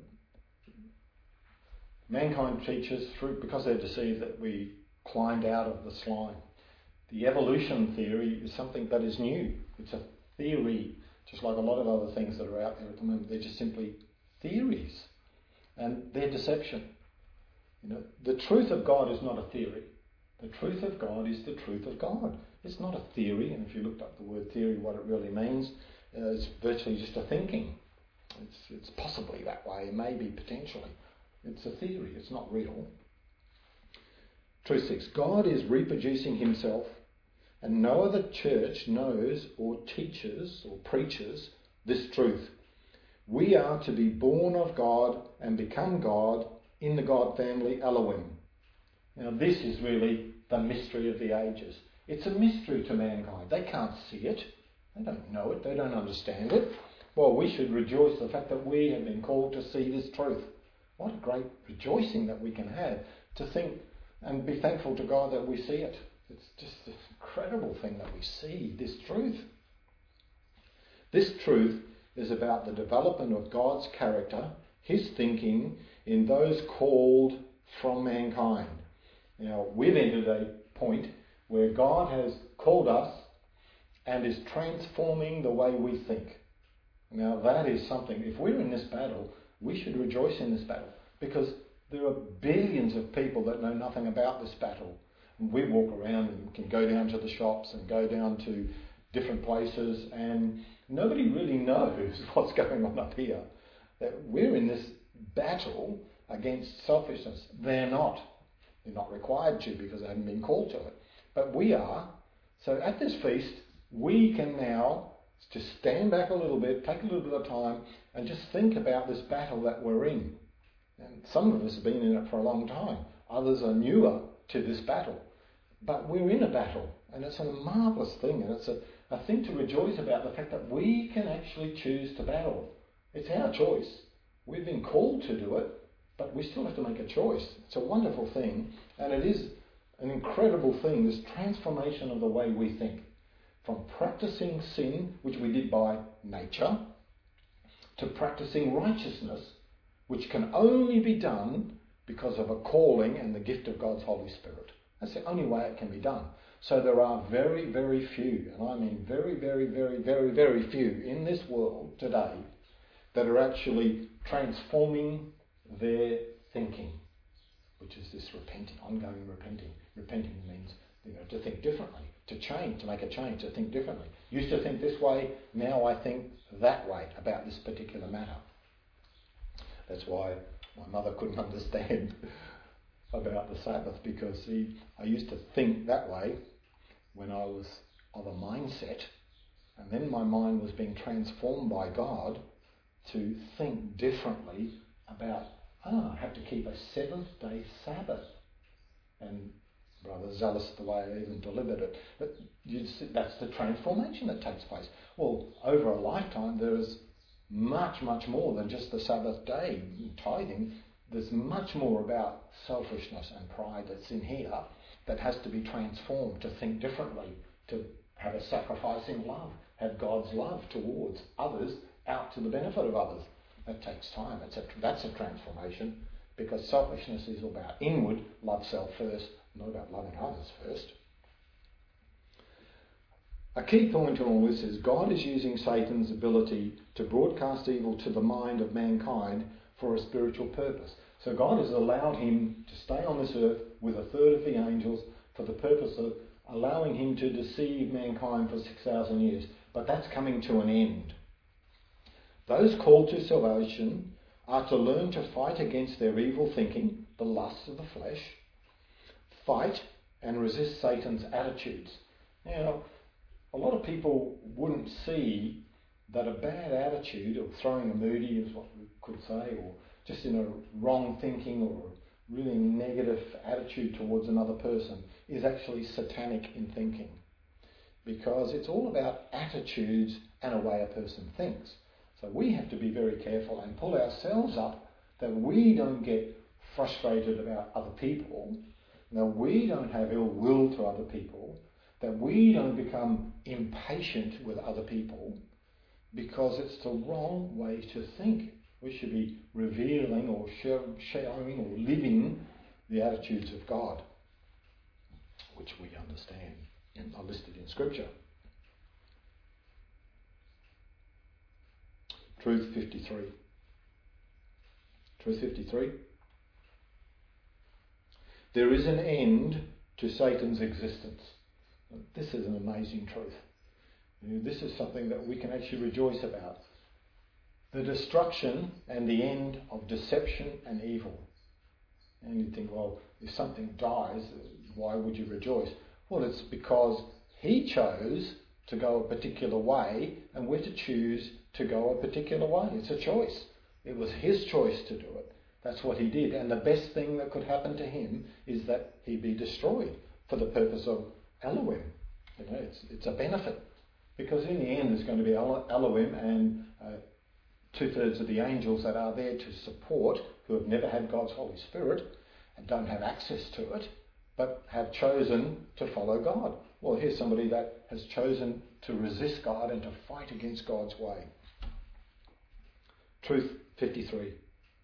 mankind teaches through, because they're deceived, that we climbed out of the slime. The evolution theory is something that is new. It's a theory, just like a lot of other things that are out there at the moment. They're just simply theories, and they're deception. You know, the truth of God is not a theory. The truth of God is the truth of God. It's not a theory, and if you looked up the word theory, what it really means, uh, it's virtually just a thinking. It's, it's possibly that way, it may be potentially. It's a theory, it's not real. Truth six, God is reproducing himself, and no other church knows or teaches or preaches this truth. We are to be born of God and become God in the God family Elohim. Now this is really the mystery of the ages. It's a mystery to mankind. They can't see it. They don't know it. They don't understand it. Well, we should rejoice the fact that we have been called to see this truth. What a great rejoicing that we can have to think and be thankful to God that we see it. It's just this incredible thing that we see this truth. This truth is about the development of God's character, his thinking in those called from mankind. Now, we've entered a point where God has called us and is transforming the way we think. Now, that is something, if we're in this battle, we should rejoice in this battle, because there are billions of people that know nothing about this battle. And we walk around and can go down to the shops and go down to different places, and nobody really knows what's going on up here. That we're in this battle against selfishness. They're not. They're not required to because they haven't been called to it. But we are. So at this feast, we can now just stand back a little bit, take a little bit of time, and just think about this battle that we're in. And some of us have been in it for a long time. Others are newer to this battle. But we're in a battle, and it's a marvellous thing, and it's a, a thing to rejoice about, the fact that we can actually choose to battle. It's our choice. We've been called to do it, but we still have to make a choice. It's a wonderful thing, and it is an incredible thing, this transformation of the way we think. From practicing sin, which we did by nature, to practicing righteousness, which can only be done because of a calling and the gift of God's Holy Spirit. That's the only way it can be done. So there are very, very few, and I mean very, very, very, very, very few in this world today that are actually transforming their thinking, which is this repenting, ongoing repenting. Repenting means, you know, to think differently, to change, to make a change, to think differently. Used to think this way, now I think that way about this particular matter. That's why my mother couldn't understand about the Sabbath, because he, I used to think that way when I was of a mindset, and then my mind was being transformed by God to think differently about, ah, I have to keep a seventh day Sabbath. And rather zealous the way I even delivered it. But you see, that's the transformation that takes place. Well, over a lifetime, there is much, much more than just the Sabbath day tithing. There's much more about selfishness and pride that's in here that has to be transformed to think differently, to have a sacrificing love, have God's love towards others out to the benefit of others. That takes time. It's a, that's a transformation, because selfishness is about inward, love self first, not about loving others first. A key point in all this is God is using Satan's ability to broadcast evil to the mind of mankind for a spiritual purpose. So God has allowed him to stay on this earth with a third of the angels for the purpose of allowing him to deceive mankind for six thousand years. But that's coming to an end. Those called to salvation are to learn to fight against their evil thinking, the lusts of the flesh, fight and resist Satan's attitudes. Now, a lot of people wouldn't see that a bad attitude, or throwing a moody is what we could say, or just in a wrong thinking or a really negative attitude towards another person, is actually satanic in thinking. Because it's all about attitudes and a way a person thinks. So we have to be very careful and pull ourselves up that we don't get frustrated about other people, that we don't have ill will to other people, that we don't become impatient with other people, because it's the wrong way to think. We should be revealing or showing or living the attitudes of God, which we understand and are listed in Scripture. Truth fifty-three. Truth fifty-three. There is an end to Satan's existence. This is an amazing truth. This is something that we can actually rejoice about. The destruction and the end of deception and evil. And you think, well, if something dies, why would you rejoice? Well, it's because he chose to go a particular way, and we're to choose to go a particular way. It's a choice. It was his choice to do it. That's what he did. And the best thing that could happen to him is that he be destroyed for the purpose of Elohim. You know, it's, it's a benefit. Because in the end there's going to be Elohim and uh, two-thirds of the angels that are there to support, who have never had God's Holy Spirit and don't have access to it, but have chosen to follow God. Well, here's somebody that has chosen to resist God and to fight against God's way. Truth fifty-three.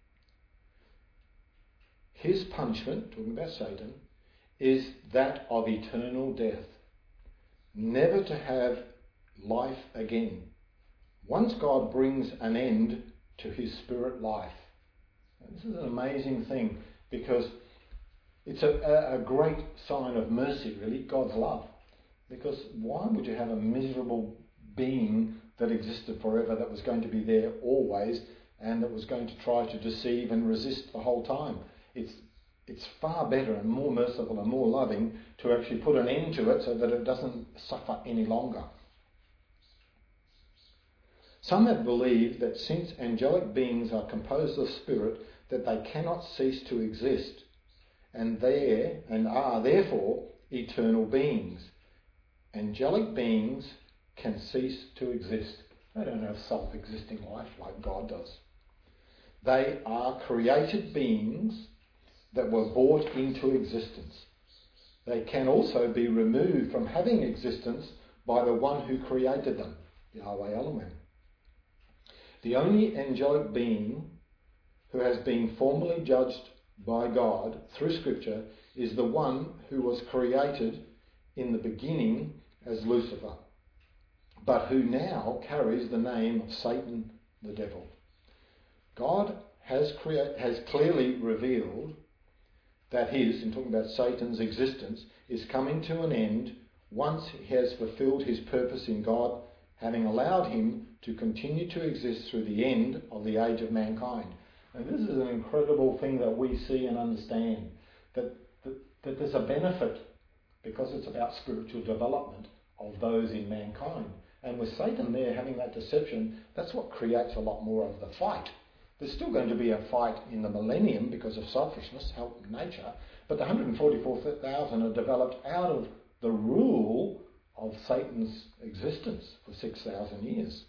His punishment, talking about Satan, is that of eternal death. Never to have life again. Once God brings an end to his spirit life. And this is an amazing thing, because it's a, a great sign of mercy, really, God's love. Because why would you have a miserable being that existed forever, that was going to be there always, and that was going to try to deceive and resist the whole time? It's it's far better and more merciful and more loving to actually put an end to it so that it doesn't suffer any longer. Some have believed that since angelic beings are composed of spirit, that they cannot cease to exist, and there and are therefore eternal beings. Angelic beings can cease to exist. They don't have self-existing life like God does. They are created beings that were brought into existence. They can also be removed from having existence by the one who created them, Yahweh Elohim. The only angelic being who has been formally judged by God through Scripture is the one who was created in the beginning as Lucifer, but who now carries the name of Satan, the devil. God has, crea- has clearly revealed that his, in talking about Satan's existence, is coming to an end once he has fulfilled his purpose in God, having allowed him to continue to exist through the end of the age of mankind. And this is an incredible thing that we see and understand, that, that, that there's a benefit, because it's about spiritual development of those in mankind. And with Satan there having that deception, that's what creates a lot more of the fight. There's still going to be a fight in the millennium because of selfishness, help nature, but the one hundred forty-four thousand are developed out of the rule of Satan's existence for six thousand years.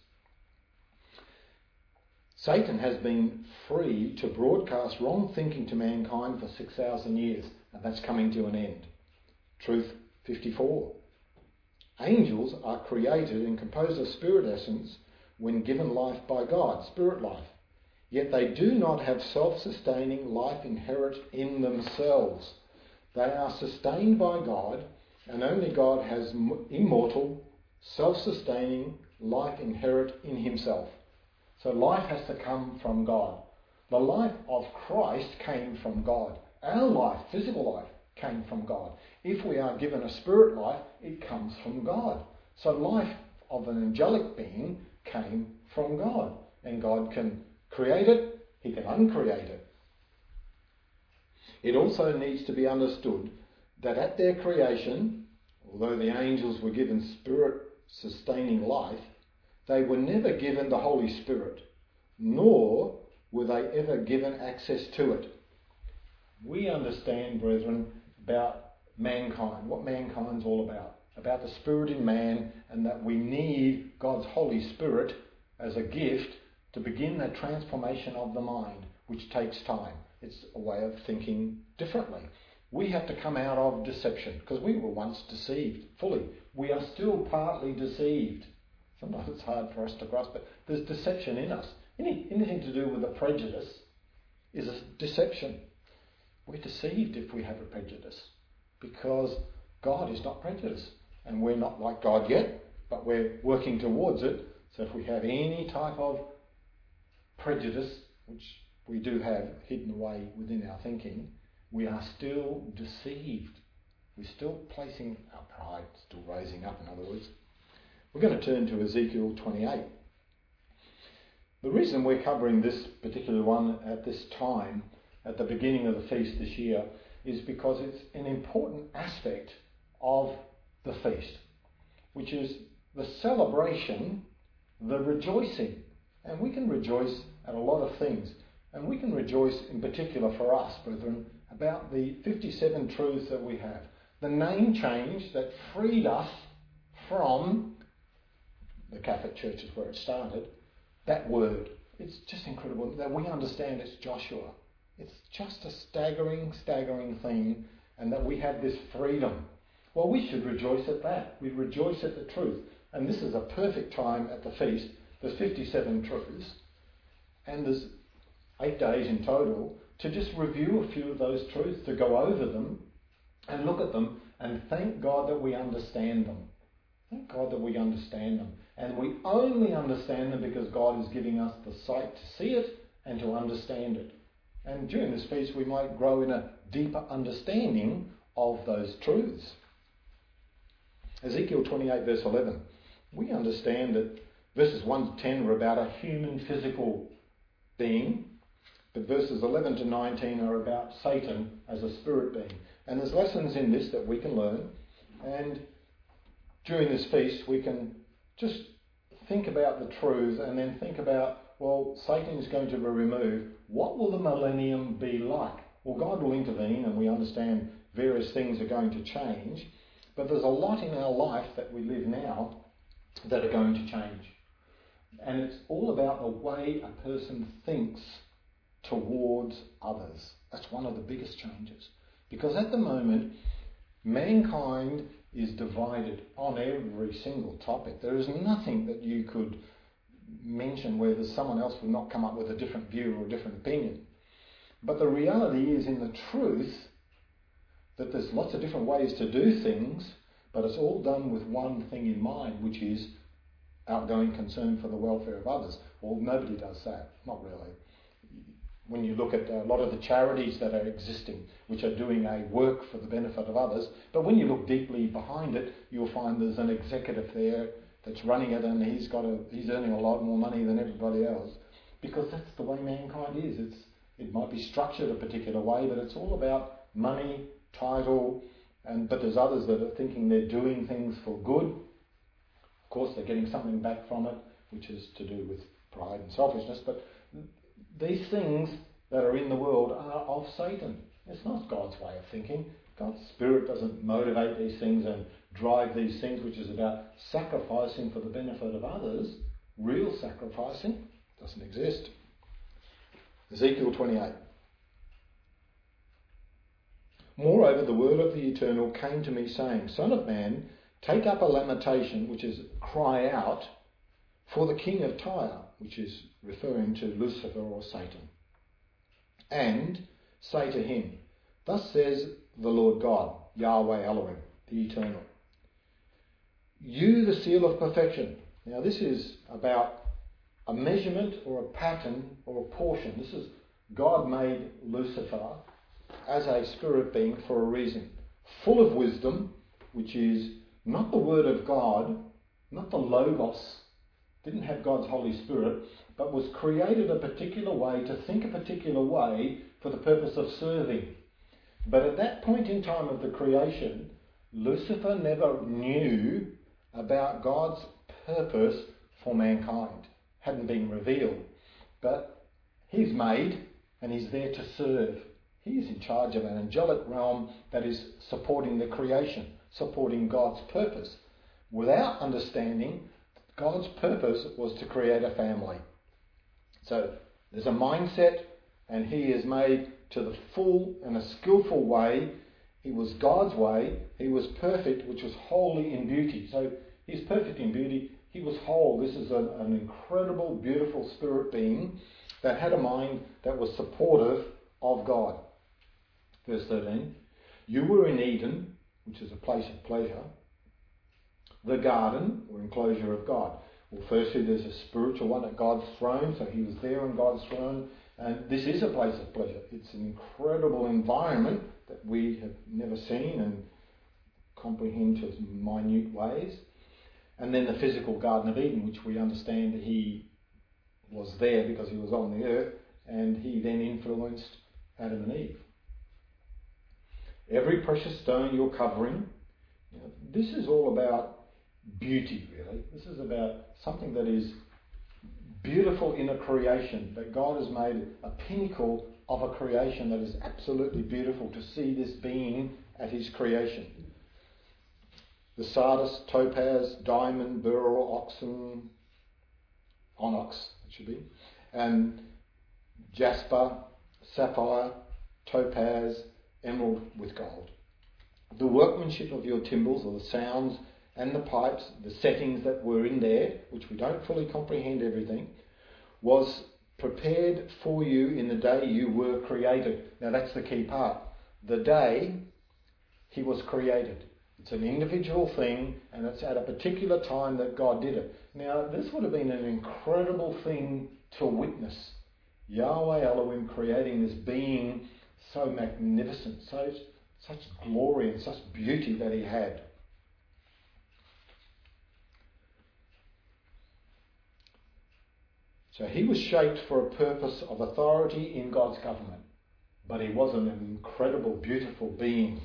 Satan has been free to broadcast wrong thinking to mankind for six thousand years, and that's coming to an end. Truth fifty-four. Angels are created and composed of spirit essence when given life by God, spirit life. Yet they do not have self-sustaining life inherent in themselves. They are sustained by God, and only God has immortal, self-sustaining life inherent in himself. So life has to come from God. The life of Christ came from God. Our life, physical life, came from God. If we are given a spirit life, it comes from God. So life of an angelic being came from God. And God can create it, he can uncreate it. It also needs to be understood that at their creation, although the angels were given spirit-sustaining life, they were never given the Holy Spirit, nor were they ever given access to it. We understand, brethren, about mankind, what mankind's all about, about the spirit in man, and that we need God's Holy Spirit as a gift to begin that transformation of the mind, which takes time. It's a way of thinking differently. We have to come out of deception, because we were once deceived fully. We are still partly deceived. Sometimes it's hard for us to grasp, but there's deception in us. Any, anything to do with a prejudice is a deception. We're deceived if we have a prejudice, because God is not prejudiced, and we're not like God yet, but we're working towards it. So if we have any type of prejudice, which we do have hidden away within our thinking, we are still deceived. We're still placing our pride, still raising up, in other words. We're going to turn to Ezekiel twenty-eight. The reason we're covering this particular one at this time, at the beginning of the feast this year, is because it's an important aspect of the feast, which is the celebration, the rejoicing. And we can rejoice at a lot of things. And we can rejoice in particular for us, brethren, about the fifty-seven truths that we have. The name change that freed us from the Catholic Church is where it started. That word, it's just incredible that we understand it's Joshua. It's just a staggering, staggering thing, and that we have this freedom. Well, we should rejoice at that. We rejoice at the truth. And this is a perfect time at the feast. There's fifty-seven truths, and there's eight days in total to just review a few of those truths, to go over them and look at them and thank God that we understand them. Thank God that we understand them. And we only understand them because God is giving us the sight to see it and to understand it. And during this feast we might grow in a deeper understanding of those truths. Ezekiel twenty-eight verse eleven. We understand that verses one to ten are about a human physical being, but verses eleven to nineteen are about Satan as a spirit being. And there's lessons in this that we can learn, and during this feast we can just think about the truths and then think about, well, Satan is going to be removed. What will the millennium be like? Well, God will intervene, and we understand various things are going to change, but there's a lot in our life that we live now that are going to change. And it's all about the way a person thinks towards others. That's one of the biggest changes. Because at the moment, mankind is divided on every single topic. There is nothing that you could mention where there's someone else would not come up with a different view or a different opinion. But the reality is, in the truth, that there's lots of different ways to do things, but it's all done with one thing in mind, which is outgoing concern for the welfare of others. Well, nobody does that, not really. When you look at a lot of the charities that are existing, which are doing a work for the benefit of others, but when you look deeply behind it, you'll find there's an executive there that's running it, and he's got a, he's earning a lot more money than everybody else, because that's the way mankind is. It's it might be structured a particular way, but it's all about money, title, and but there's others that are thinking they're doing things for good. Of course, they're getting something back from it, which is to do with pride and selfishness, but these things that are in the world are of Satan. It's not God's way of thinking. God's Spirit doesn't motivate these things and drive these things, which is about sacrificing for the benefit of others. Real sacrificing doesn't exist. Ezekiel twenty-eight. Moreover, the word of the Eternal came to me, saying, Son of man, take up a lamentation, which is cry out for the king of Tyre, which is referring to Lucifer or Satan, and say to him, thus says the Lord God, Yahweh Elohim, the Eternal, you the seal of perfection. Now this is about a measurement or a pattern or a portion. This is God made Lucifer as a spirit being for a reason, full of wisdom, which is not the word of God, not the Logos, didn't have God's Holy Spirit, but was created a particular way to think a particular way for the purpose of serving. But at that point in time of the creation, Lucifer never knew about God's purpose for mankind. Hadn't been revealed. But he's made and he's there to serve. He is in charge of an angelic realm that is supporting the creation, supporting God's purpose. Without understanding, God's purpose was to create a family. So there's a mindset, and he is made to the full and a skillful way. It was God's way. He was perfect, which was holy in beauty. So he's perfect in beauty. He was whole. This is a, an incredible, beautiful spirit being that had a mind that was supportive of God. Verse thirteen, you were in Eden, which is a place of pleasure, the garden or enclosure of God. Well, firstly, there's a spiritual one at God's throne, so he was there on God's throne, and this is a place of pleasure. It's an incredible environment that we have never seen and comprehend to minute ways. And then the physical Garden of Eden, which we understand he was there because he was on the earth, and he then influenced Adam and Eve. Every precious stone you're covering, you know, this is all about beauty, really. This is about something that is beautiful in a creation, that God has made a pinnacle of a creation that is absolutely beautiful to see this being at his creation. The sardius, topaz, diamond, beryl, oxen, onyx, it should be, and jasper, sapphire, topaz, emerald with gold. The workmanship of your timbrels, or the sounds and the pipes, the settings that were in there, which we don't fully comprehend everything, was prepared for you in the day you were created. Now that's the key part. The day he was created. It's an individual thing, and it's at a particular time that God did it. Now this would have been an incredible thing to witness. Yahweh Elohim creating this being so magnificent, so such glory and such beauty that he had. So he was shaped for a purpose of authority in God's government, but he was an incredible, beautiful being.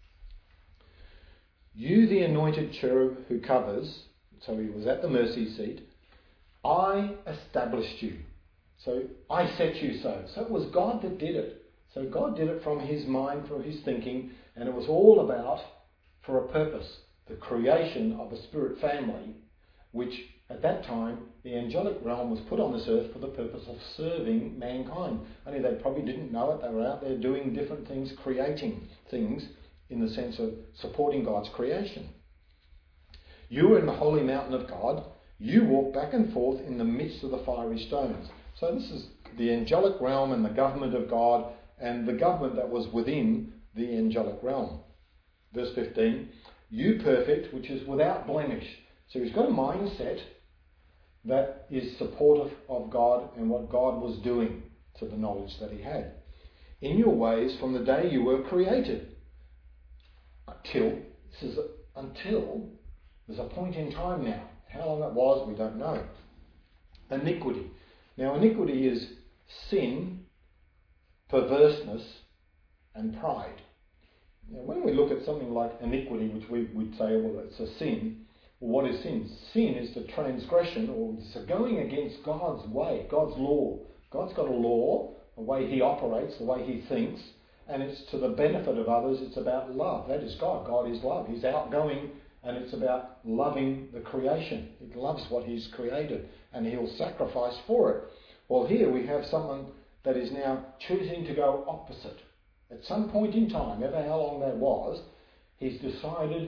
You, the anointed cherub who covers, so he was at the mercy seat, I established you. So I set you so. So it was God that did it. So God did it from his mind, from his thinking, and it was all about, for a purpose, the creation of a spirit family, which at that time, the angelic realm was put on this earth for the purpose of serving mankind. Only they probably didn't know it. They were out there doing different things, creating things in the sense of supporting God's creation. You were in the holy mountain of God. You walked back and forth in the midst of the fiery stones. So this is the angelic realm and the government of God, and the government that was within the angelic realm. Verse fifteen, you perfect, which is without blemish. So he's got a mindset that is supportive of God and what God was doing, to the knowledge that he had. In your ways from the day you were created. Until, this is a, until, there's a point in time now. How long it was, we don't know. Iniquity. Now iniquity is sin, perverseness, and pride. Now when we look at something like iniquity, which we would say, well, it's a sin, well, what is sin? Sin is the transgression, or it's going against God's way, God's law. God's got a law, the way he operates, the way he thinks, and it's to the benefit of others. It's about love. That is God. God is love. He's outgoing, and it's about loving the creation. He loves what he's created, and he'll sacrifice for it. Well, here we have someone that is now choosing to go opposite. At some point in time, ever how long that was, he's decided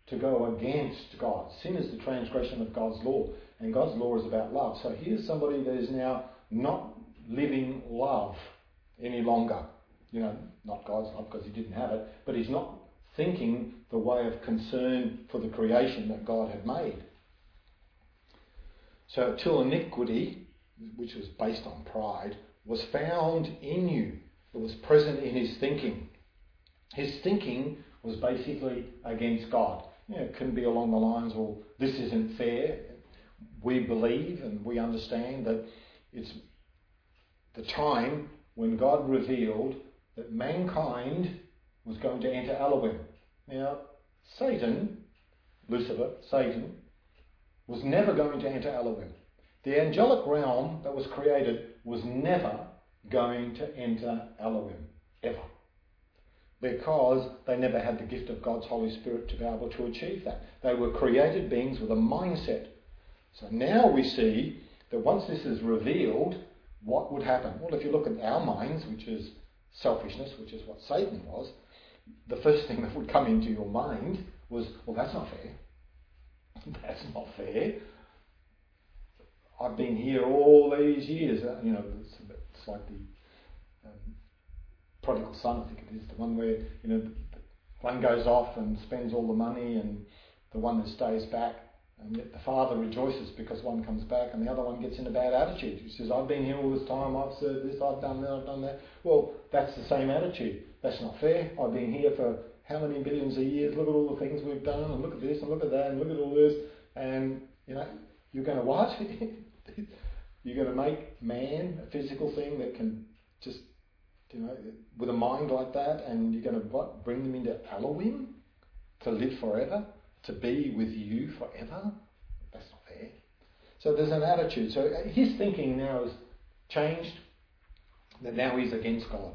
to go against God. Sin is the transgression of God's law, and God's law is about love. So here's somebody that is now not living love any longer. You know, not God's love because he didn't have it, but he's not thinking the way of concern for the creation that God had made. So till iniquity, which was based on pride, was found in you. It was present in his thinking. His thinking was basically against God. You know, it couldn't be along the lines, well, this isn't fair. We believe and we understand that it's the time when God revealed that mankind was going to enter Elohim. Now, Satan, Lucifer, Satan, was never going to enter Elohim. The angelic realm that was created was never going to enter Elohim, ever. Because they never had the gift of God's Holy Spirit to be able to achieve that. They were created beings with a mindset. So now we see that once this is revealed, what would happen? Well, if you look at our minds, which is selfishness, which is what Satan was, the first thing that would come into your mind was, well, that's not fair. That's not fair. I've been here all these years. You know, it's, it's like the um, prodigal son, I think it is, the one where, you know, one goes off and spends all the money and the one that stays back, and yet the father rejoices because one comes back and the other one gets in a bad attitude. He says, I've been here all this time, I've served this, I've done that, I've done that. Well, that's the same attitude. That's not fair. I've been here for how many billions of years, look at all the things we've done, and look at this, and look at that, and look at all this, and, you know, you're going to what? You're going to make man a physical thing that can just, you know, with a mind like that, and you're going to what? Bring them into Elohim to live forever, to be with you forever? That's not fair. So there's an attitude. So his thinking now has changed, that now he's against God.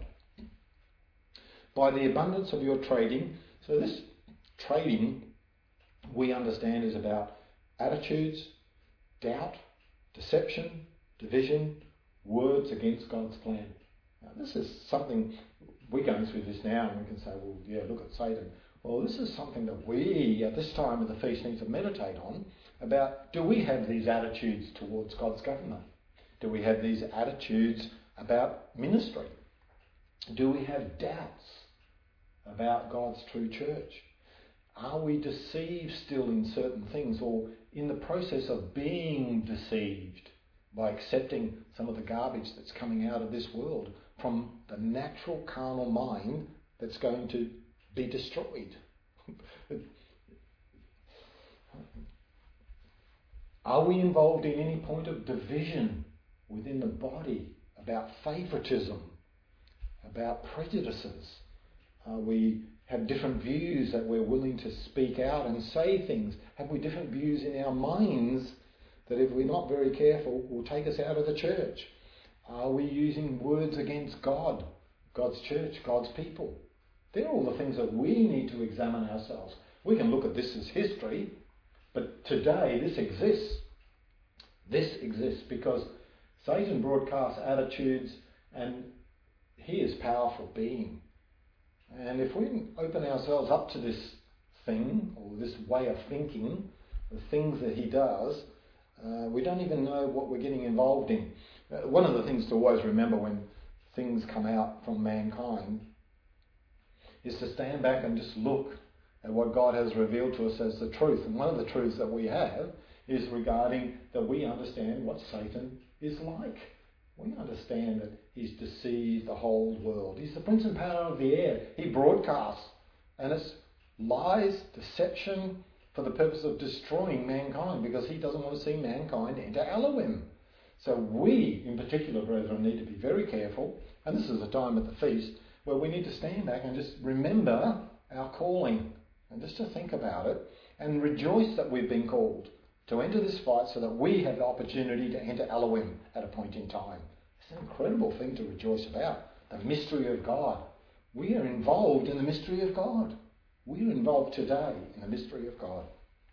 By the abundance of your trading, so this trading we understand is about attitudes, doubt, deception, division, words against God's plan. Now this is something, we're going through this now and we can say, well, yeah, look at Satan. Well, this is something that we, at this time of the feast, need to meditate on, about, do we have these attitudes towards God's government? Do we have these attitudes about ministry? Do we have doubts about God's true church? Are we deceived still in certain things, or in the process of being deceived by accepting some of the garbage that's coming out of this world from the natural carnal mind that's going to be destroyed? Are we involved in any point of division within the body about favoritism, about prejudices? Uh, we have different views that we're willing to speak out and say things. Have we different views in our minds that, if we're not very careful, will take us out of the church? Are we using words against God, God's church, God's people? They're all the things that we need to examine ourselves. We can look at this as history, but today this exists. This exists because Satan broadcasts attitudes, and he is powerful being. And if we open ourselves up to this thing, or this way of thinking, the things that he does, uh, we don't even know what we're getting involved in. Uh, one of the things to always remember when things come out from mankind is to stand back and just look at what God has revealed to us as the truth. And one of the truths that we have is regarding that we understand what Satan is like. We understand that he's deceived the whole world. He's the prince and power of the air. He broadcasts, and it's lies, deception, for the purpose of destroying mankind, because he doesn't want to see mankind enter Elohim. So we, in particular, brethren, need to be very careful, and this is a time at the feast where we need to stand back and just remember our calling, and just to think about it, and rejoice that we've been called to enter this fight so that we have the opportunity to enter Elohim at a point in time. It's an incredible thing to rejoice about, the mystery of God. We are involved in the mystery of God. We are involved today in the mystery of God.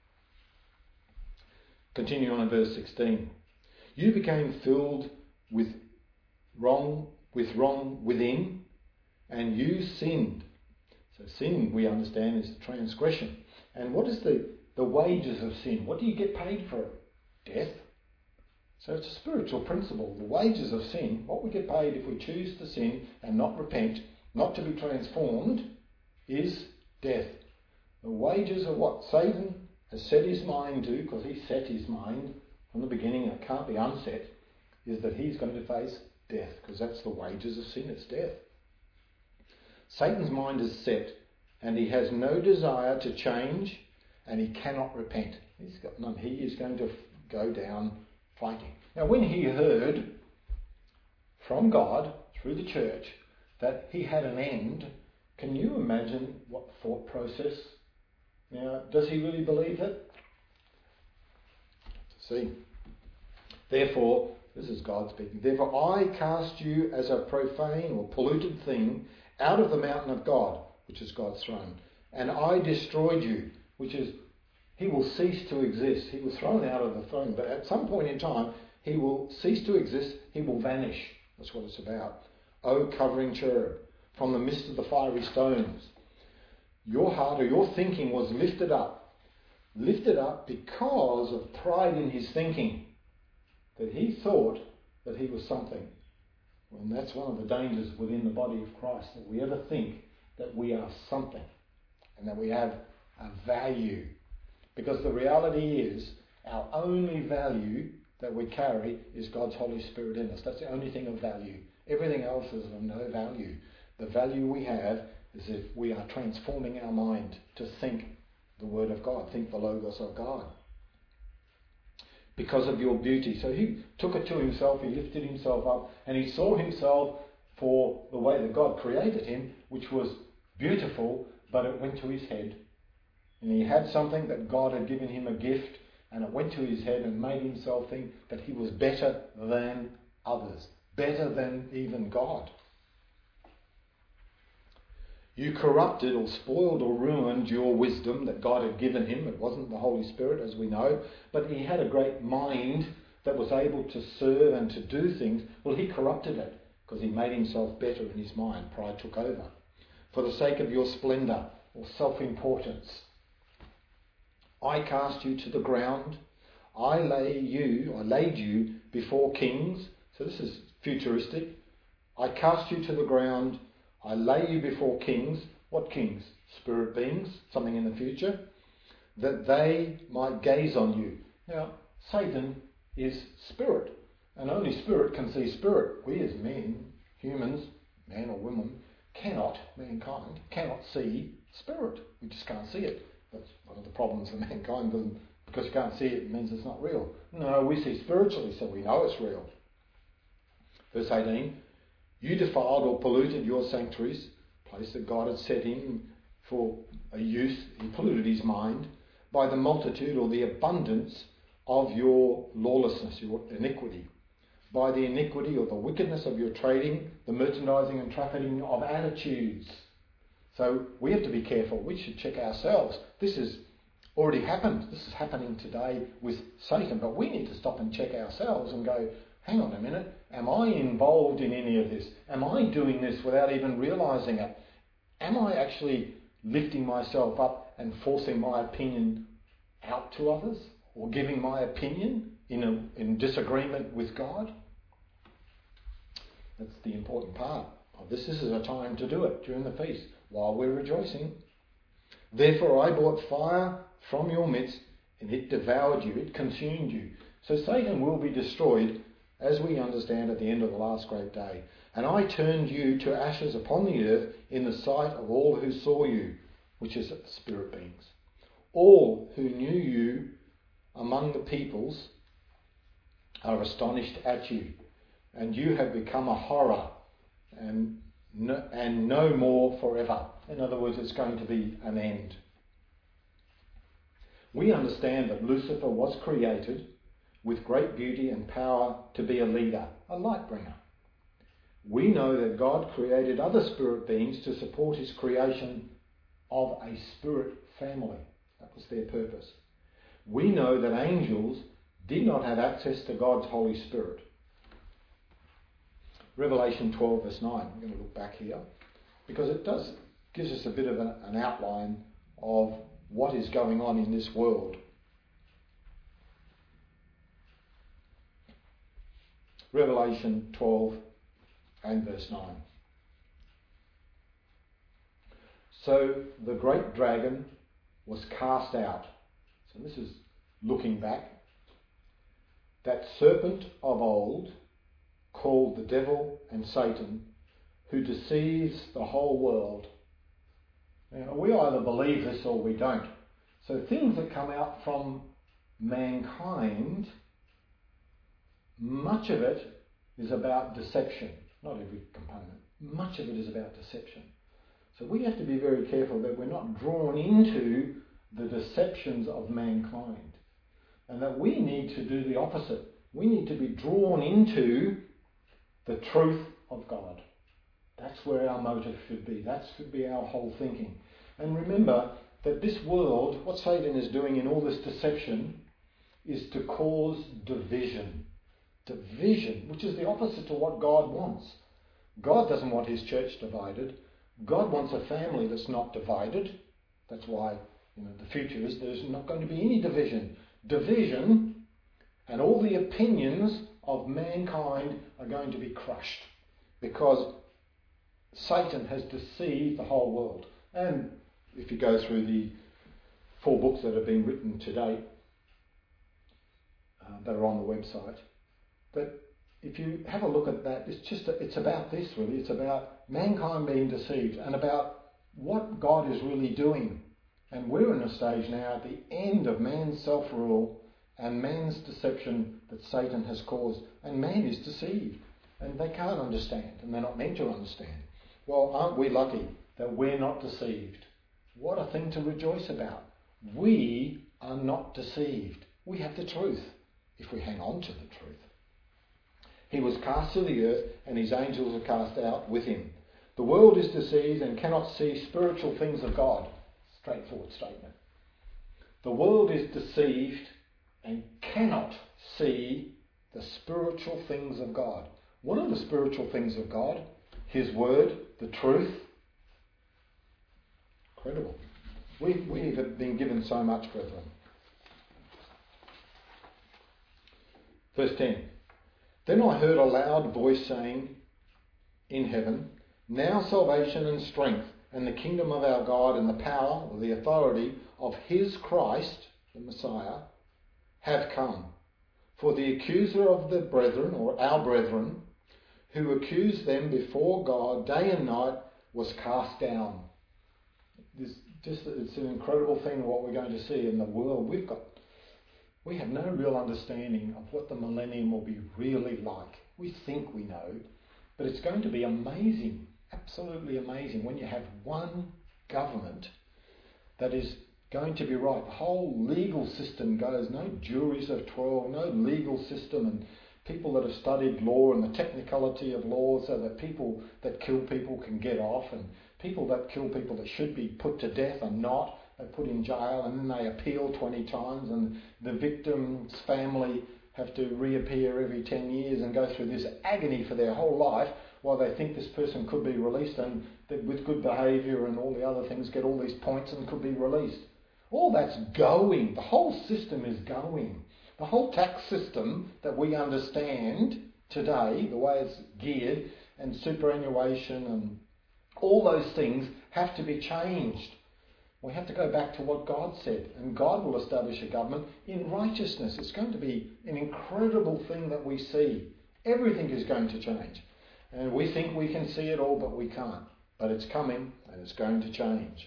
Continue on in verse sixteen. You became filled with wrong, with wrong within, and you sinned. So sin, we understand, is the transgression. And what is the, the wages of sin? What do you get paid for it? Death. So it's a spiritual principle. The wages of sin, what we get paid if we choose to sin and not repent, not to be transformed, is death. The wages of what Satan has set his mind to, because he set his mind from the beginning, and it can't be unset, is that he's going to face death, because that's the wages of sin, it's death. Satan's mind is set, and he has no desire to change, and he cannot repent. He's got none. He is going to go down fighting. Now, when he heard from God through the church that he had an end, can you imagine what thought process? Now, does he really believe it? See. Therefore, this is God speaking. Therefore, I cast you as a profane or polluted thing out of the mountain of God, which is God's throne, and I destroyed you, which is he will cease to exist. He was thrown out of the throne, but at some point in time, he will cease to exist. He will vanish. That's what it's about. O covering cherub, from the midst of the fiery stones, your heart or your thinking was lifted up. Lifted up because of pride in his thinking. That he thought that he was something. And that's one of the dangers within the body of Christ, that we ever think that we are something and that we have a value. Because the reality is, our only value that we carry is God's Holy Spirit in us. That's the only thing of value. Everything else is of no value. The value we have is if we are transforming our mind to think the Word of God, think the Logos of God. Because of your beauty. So he took it to himself, he lifted himself up, and he saw himself for the way that God created him, which was beautiful, but it went to his head. And he had something that God had given him, a gift, and it went to his head and made himself think that he was better than others, better than even God. You corrupted or spoiled or ruined your wisdom that God had given him. It wasn't the Holy Spirit, as we know, but he had a great mind that was able to serve and to do things. Well, he corrupted it because he made himself better in his mind. Pride took over. For the sake of your splendour or self-importance, I cast you to the ground. I lay you, I laid you before kings. So this is futuristic. I cast you to the ground. I lay you before kings. What kings? Spirit beings, something in the future, that they might gaze on you. Now, Satan is spirit, and only spirit can see spirit. We as men, humans, man or woman, cannot, mankind, cannot see spirit. We just can't see it. That's one of the problems of mankind. Doesn't, because you can't see it, it means it's not real. No, we see spiritually, so we know it's real. Verse eighteen. You defiled or polluted your sanctuaries, place that God had set in for a use. He polluted his mind by the multitude or the abundance of your lawlessness, your iniquity. By the iniquity or the wickedness of your trading, the merchandising and trafficking of attitudes. So we have to be careful. We should check ourselves. This has already happened. This is happening today with Satan. But we need to stop and check ourselves and go, hang on a minute. Am I involved in any of this? Am I doing this without even realising it? Am I actually lifting myself up and forcing my opinion out to others? Or giving my opinion in, a, in disagreement with God? That's the important part of this. This is a time to do it during the feast while we're rejoicing. Therefore I brought fire from your midst, and it devoured you, it consumed you. So Satan will be destroyed, as we understand at the end of the last great day. And I turned you to ashes upon the earth in the sight of all who saw you, which is spirit beings. All who knew you among the peoples are astonished at you, and you have become a horror and no, and no more forever. In other words, it's going to be an end. We understand that Lucifer was created with great beauty and power to be a leader, a light bringer. We know that God created other spirit beings to support his creation of a spirit family. That was their purpose. We know that angels did not have access to God's Holy Spirit. Revelation twelve verse nine, we're going to look back here, because it does gives us a bit of an, an outline of what is going on in this world. Revelation twelve and verse nine. So the great dragon was cast out. So this is looking back. That serpent of old, called the devil and Satan, who deceives the whole world. Now, we either believe this or we don't. So things that come out from mankind, much of it is about deception. Not every component. Much of it is about deception. So we have to be very careful that we're not drawn into the deceptions of mankind. And that we need to do the opposite. We need to be drawn into the truth of God. That's where our motive should be. That should be our whole thinking. And remember that this world, what Satan is doing in all this deception, is to cause division. Division, which is the opposite to what God wants. God doesn't want his church divided. God wants a family that's not divided. That's why, you know, the future is there's not going to be any division. Division and all the opinions of mankind are going to be crushed because Satan has deceived the whole world. And if you go through the four books that have been written to date, uh, that are on the website, but if you have a look at that, it's just a, it's about this really. It's about mankind being deceived and about what God is really doing. And we're in a stage now at the end of man's self-rule and man's deception that Satan has caused. And man is deceived. And they can't understand. And they're not meant to understand. Well, aren't we lucky that we're not deceived? What a thing to rejoice about. We are not deceived. We have the truth if we hang on to the truth. He was cast to the earth and his angels are cast out with him. The world is deceived and cannot see spiritual things of God. Straightforward statement. The world is deceived and cannot see the spiritual things of God. What are the spiritual things of God? His word, the truth. Incredible. We, we have been given so much, brethren. Verse ten. Then I heard a loud voice saying in heaven, now salvation and strength and the kingdom of our God and the power or the authority of his Christ, the Messiah, have come. For the accuser of the brethren, or our brethren, who accused them before God day and night, was cast down. This just it's an incredible thing of what we're going to see in the world. We've got we have no real understanding of what the millennium will be really like. We think we know, but it's going to be amazing, absolutely amazing, when you have one government that is going to be right. The whole legal system goes, no juries of twelve, no legal system, and people that have studied law and the technicality of law so that people that kill people can get off, and people that kill people that should be put to death are not. They're put in jail and then they appeal twenty times, and the victim's family have to reappear every ten years and go through this agony for their whole life while they think this person could be released, and that with good behaviour and all the other things get all these points and could be released. All that's going. The whole system is going. The whole tax system that we understand today, the way it's geared, and superannuation and all those things have to be changed. We have to go back to what God said, and God will establish a government in righteousness. It's going to be an incredible thing that we see. Everything is going to change. And we think we can see it all, but we can't. But it's coming, and it's going to change.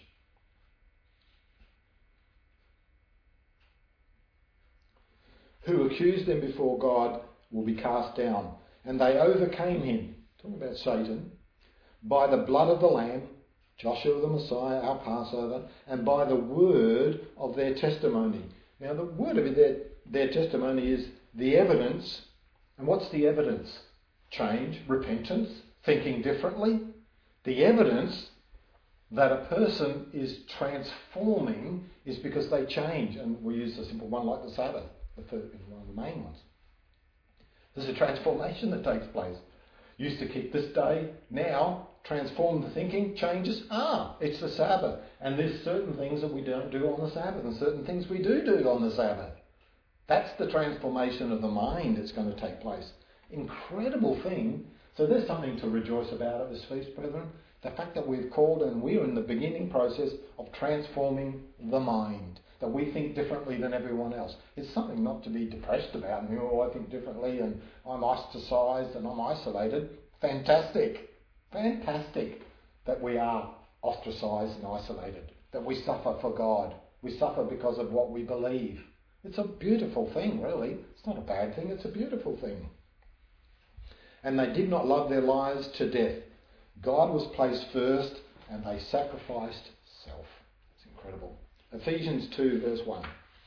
Who accused them before God will be cast down, and they overcame him, talking about Satan, by the blood of the Lamb, Joshua the Messiah, our Passover, and by the word of their testimony. Now the word of their, their testimony is the evidence. And what's the evidence? Change, repentance, thinking differently. The evidence that a person is transforming is because they change. And we use a simple one like the Sabbath, the third, one of the main ones. There's a transformation that takes place. Used to keep this day, now transform the thinking, changes. Ah, it's the Sabbath. And there's certain things that we don't do on the Sabbath and certain things we do do on the Sabbath. That's the transformation of the mind that's going to take place. Incredible thing. So there's something to rejoice about at this feast, brethren. The fact that we've called and we're in the beginning process of transforming the mind. That we think differently than everyone else. It's something not to be depressed about. And, oh, I think differently and I'm ostracised and I'm isolated. Fantastic. Fantastic that we are ostracised and isolated. That we suffer for God. We suffer because of what we believe. It's a beautiful thing, really. It's not a bad thing, it's a beautiful thing. And they did not love their lives to death. God was placed first and they sacrificed self. It's incredible. Ephesians two verse one.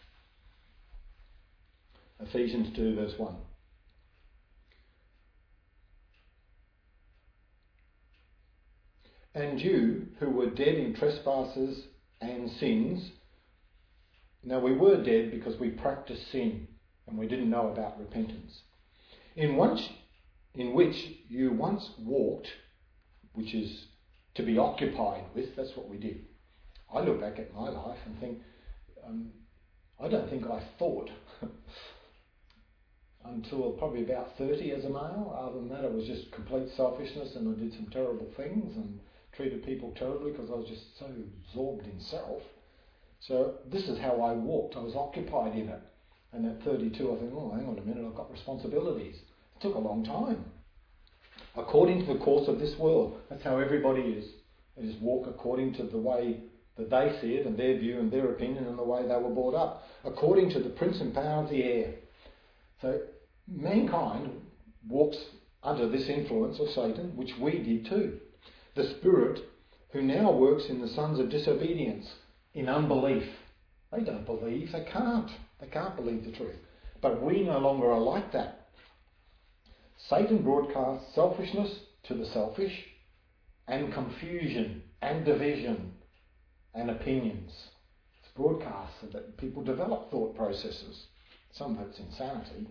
Ephesians two verse one. And you who were dead in trespasses and sins. Now we were dead because we practiced sin and we didn't know about repentance. In once, in which you once walked, which is to be occupied with, that's what we did. I look back at my life and think, um, I don't think I thought until probably about thirty as a male. Other than that, it was just complete selfishness and I did some terrible things and treated people terribly because I was just so absorbed in self. So this is how I walked. I was occupied in it. And at thirty-two, I think, oh, hang on a minute, I've got responsibilities. It took a long time. According to the course of this world. That's how everybody is. They just walk according to the way that they see it and their view and their opinion and the way they were brought up. According to the prince and power of the air. So mankind walks under this influence of Satan, which we did too. The spirit who now works in the sons of disobedience, in unbelief. They don't believe, they can't. They can't believe the truth. But we no longer are like that. Satan broadcasts selfishness to the selfish and confusion and division and opinions. It's broadcast so that people develop thought processes. Some of it's insanity.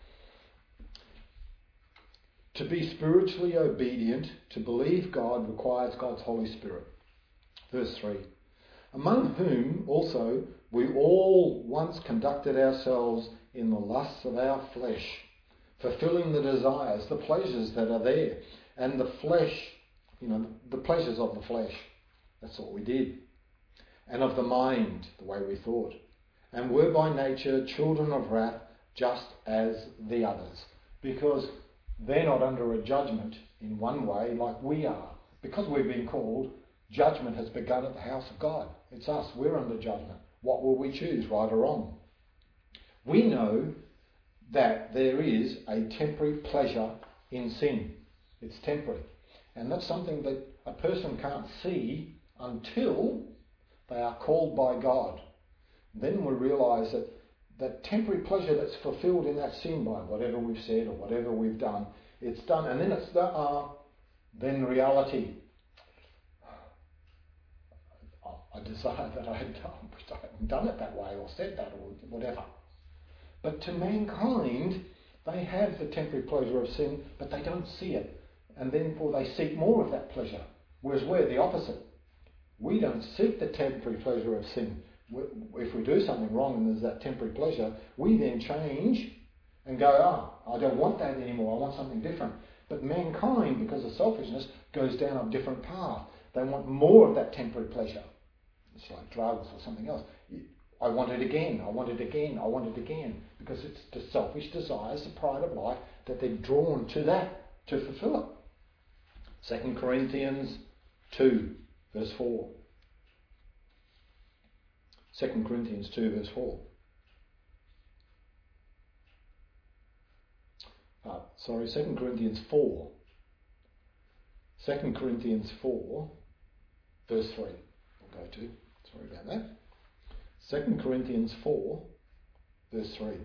To be spiritually obedient, to believe God, requires God's Holy Spirit. Verse three. Among whom also we all once conducted ourselves in the lusts of our flesh, fulfilling the desires, the pleasures that are there, and the flesh, you know, the pleasures of the flesh. That's what we did. And of the mind, the way we thought. And were by nature children of wrath, just as the others. Because they're not under a judgment in one way like we are. Because we've been called, judgment has begun at the house of God. It's us. We're under judgment. What will we choose, right or wrong? We know that there is a temporary pleasure in sin. It's temporary. And that's something that a person can't see until they are called by God. Then we realise that that temporary pleasure that's fulfilled in that sin by whatever we've said or whatever we've done, it's done. And then it's the, uh, then reality. I desire that I had done, I hadn't done it that way or said that or whatever. But to mankind, they have the temporary pleasure of sin, but they don't see it. And therefore they seek more of that pleasure. Whereas we're the opposite. We don't seek the temporary pleasure of sin. If we do something wrong and there's that temporary pleasure, we then change and go, ah, I don't want that anymore, I want something different. But mankind, because of selfishness, goes down a different path. They want more of that temporary pleasure. It's like drugs or something else. I want it again, I want it again, I want it again. Because it's the selfish desires, the pride of life, that they're drawn to that, to fulfill it. Second Corinthians two, verse four. Second Corinthians two, verse four. Uh, sorry, Second Corinthians four. Second Corinthians four, verse three. We'll go to. Sorry about that. Second Corinthians four, verse three.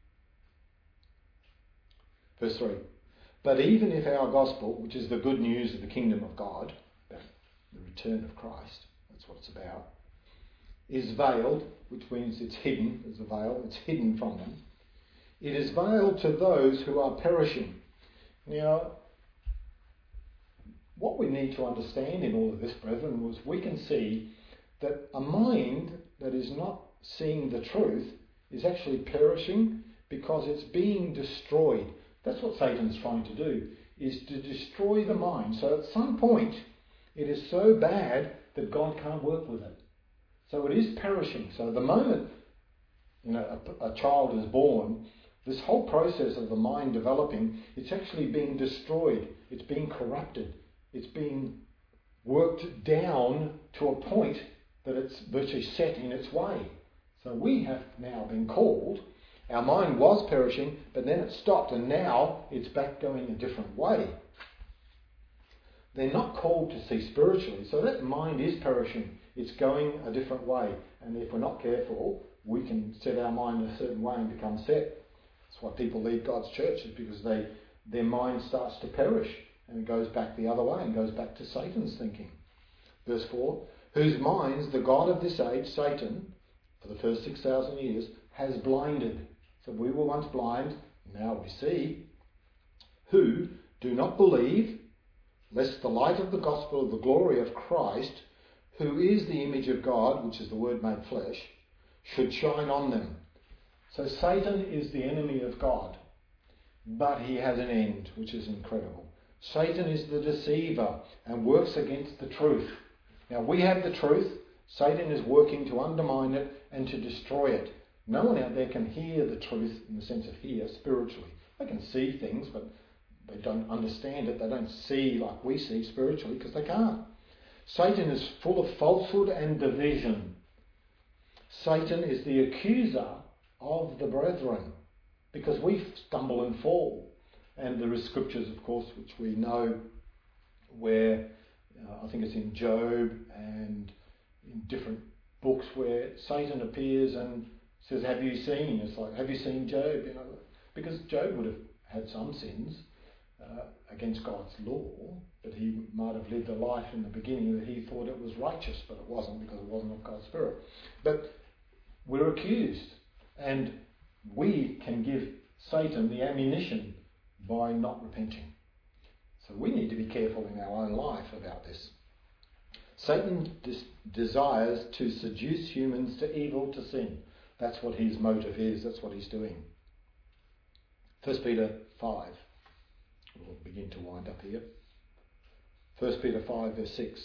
Verse three. But even if our gospel, which is the good news of the kingdom of God, the return of Christ, that's what it's about, is veiled, which means it's hidden, there's a veil, it's hidden from them. It is veiled to those who are perishing. Now, what we we need to understand in all of this, brethren, was we can see that a mind that is not seeing the truth is actually perishing because it's being destroyed. That's what Satan's trying to do, is to destroy the mind. So at some point, it is so bad that God can't work with it. So it is perishing. So the moment you know, a, a child is born, this whole process of the mind developing, it's actually being destroyed. It's being corrupted. It's being worked down to a point that it's virtually set in its way. So we have now been called. Our mind was perishing, but then it stopped, and now it's back going a different way. They're not called to see spiritually, so that mind is perishing. It's going a different way, and if we're not careful, we can set our mind in a certain way and become set. That's why people leave God's churches, because they their mind starts to perish, and it goes back the other way and goes back to Satan's thinking. Verse four, whose minds the God of this age, Satan, for the first six thousand years, has blinded. So we were once blind, now we see, who do not believe, lest the light of the gospel of the glory of Christ, who is the image of God, which is the Word made flesh, should shine on them. So Satan is the enemy of God, but he has an end, which is incredible. Satan is the deceiver and works against the truth. Now we have the truth. Satan is working to undermine it and to destroy it. No one out there can hear the truth in the sense of hear spiritually. They can see things, but they don't understand it. They don't see like we see spiritually because they can't. Satan is full of falsehood and division. Satan is the accuser of the brethren because we stumble and fall. And there is scriptures, of course, which we know where, uh, I think it's in Job and in different books where Satan appears and says, have you seen? It's like, have you seen Job? You know, because Job would have had some sins uh, against God's law, but he might have lived a life in the beginning that he thought it was righteous, but it wasn't because it wasn't of God's Spirit. But we're accused, and we can give Satan the ammunition by not repenting. So we need to be careful in our own life about this. Satan des- desires to seduce humans to evil, to sin. That's what his motive is. That's what he's doing. First Peter five. We'll begin to wind up here. First Peter five, verse six.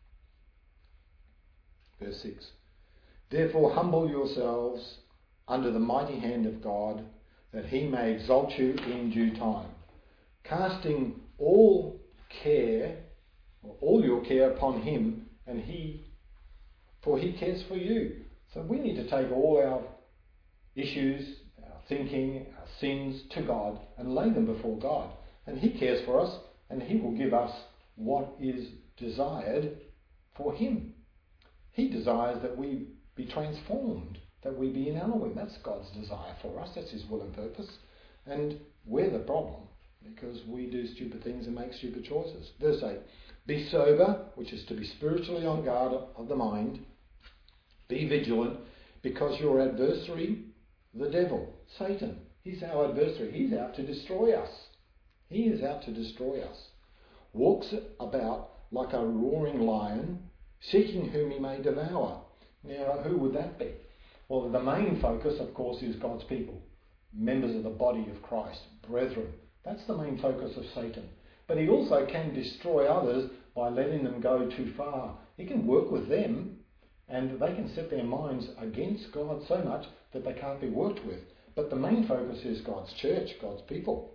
Verse six. Therefore humble yourselves under the mighty hand of God, that he may exalt you in due time, casting all care, or all your care upon him, and he, for he cares for you. So we need to take all our issues, our thinking, our sins to God and lay them before God. And he cares for us, and he will give us what is desired for him. He desires that we be transformed, that we be in Elohim. That's God's desire for us. That's his will and purpose. And we're the problem because we do stupid things and make stupid choices. Verse eight. Be sober, which is to be spiritually on guard of the mind. Be vigilant, because your adversary, the devil, Satan, he's our adversary. He's out to destroy us. He is out to destroy us. Walks about like a roaring lion, seeking whom he may devour. Now, who would that be? Well, the main focus, of course, is God's people, members of the body of Christ, brethren. That's the main focus of Satan. But he also can destroy others by letting them go too far. He can work with them, and they can set their minds against God so much that they can't be worked with. But the main focus is God's church, God's people.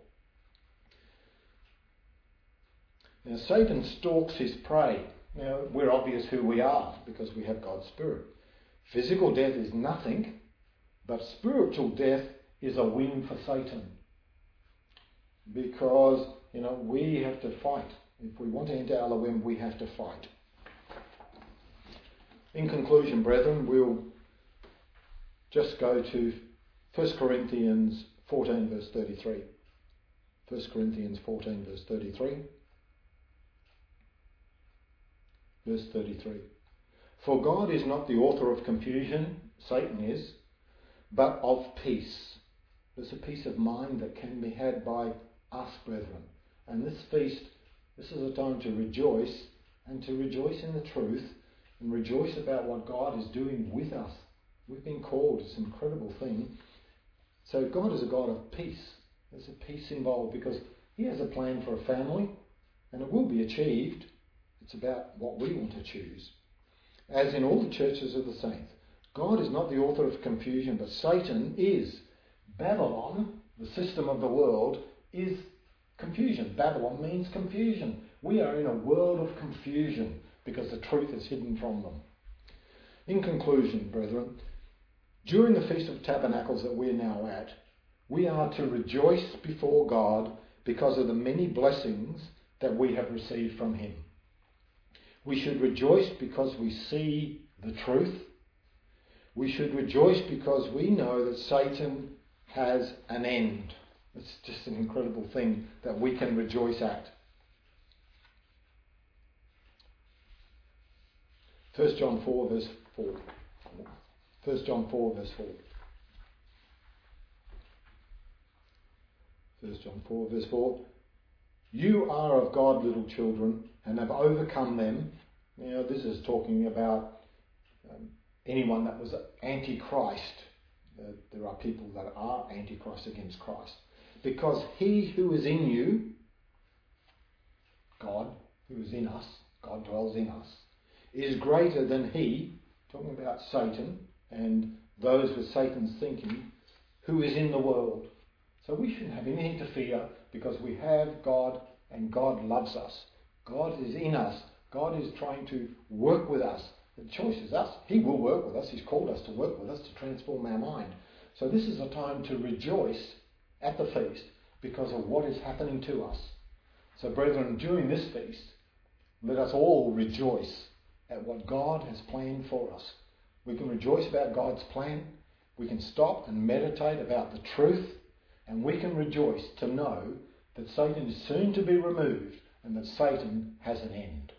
Now, Satan stalks his prey. Now, we're obvious who we are because we have God's Spirit. Physical death is nothing, but spiritual death is a win for Satan. Because, you know, we have to fight. If we want to enter Elohim, we have to fight. In conclusion, brethren, we'll just go to First Corinthians fourteen, verse thirty-three. First Corinthians fourteen, verse thirty-three. Verse thirty-three. For God is not the author of confusion, Satan is, but of peace. There's a peace of mind that can be had by us, brethren. And this feast This is a time to rejoice, and to rejoice in the truth, and rejoice about what God is doing with us. We've been called. It's an incredible thing. So God is a God of peace. There's a peace involved because he has a plan for a family, and it will be achieved. It's about what we want to choose. As in all the churches of the saints, God is not the author of confusion, but Satan is. Babylon, the system of the world, is confusion. Babylon means confusion. We are in a world of confusion because the truth is hidden from them. In conclusion, brethren, during the Feast of Tabernacles that we're now at, we are to rejoice before God because of the many blessings that we have received from him. We should rejoice because we see the truth. We should rejoice because we know that Satan has an end. It's just an incredible thing that we can rejoice at. First John four verse four. First John four verse four. First John four verse four. You are of God, little children, and have overcome them. Now this is talking about um, anyone that was anti-Christ. Uh, there are people that are anti-Christ, against Christ. Because he who is in you, God who is in us, God dwells in us, is greater than he, talking about Satan and those with Satan's thinking, who is in the world. So we shouldn't have anything to fear because we have God and God loves us. God is in us. God is trying to work with us. The choice is us. He will work with us. He's called us to work with us to transform our mind. So this is a time to rejoice at the feast because of what is happening to us. So brethren, during this feast, let us all rejoice at what God has planned for us. We can rejoice about God's plan. We can stop and meditate about the truth. And we can rejoice to know that Satan is soon to be removed and that Satan has an end.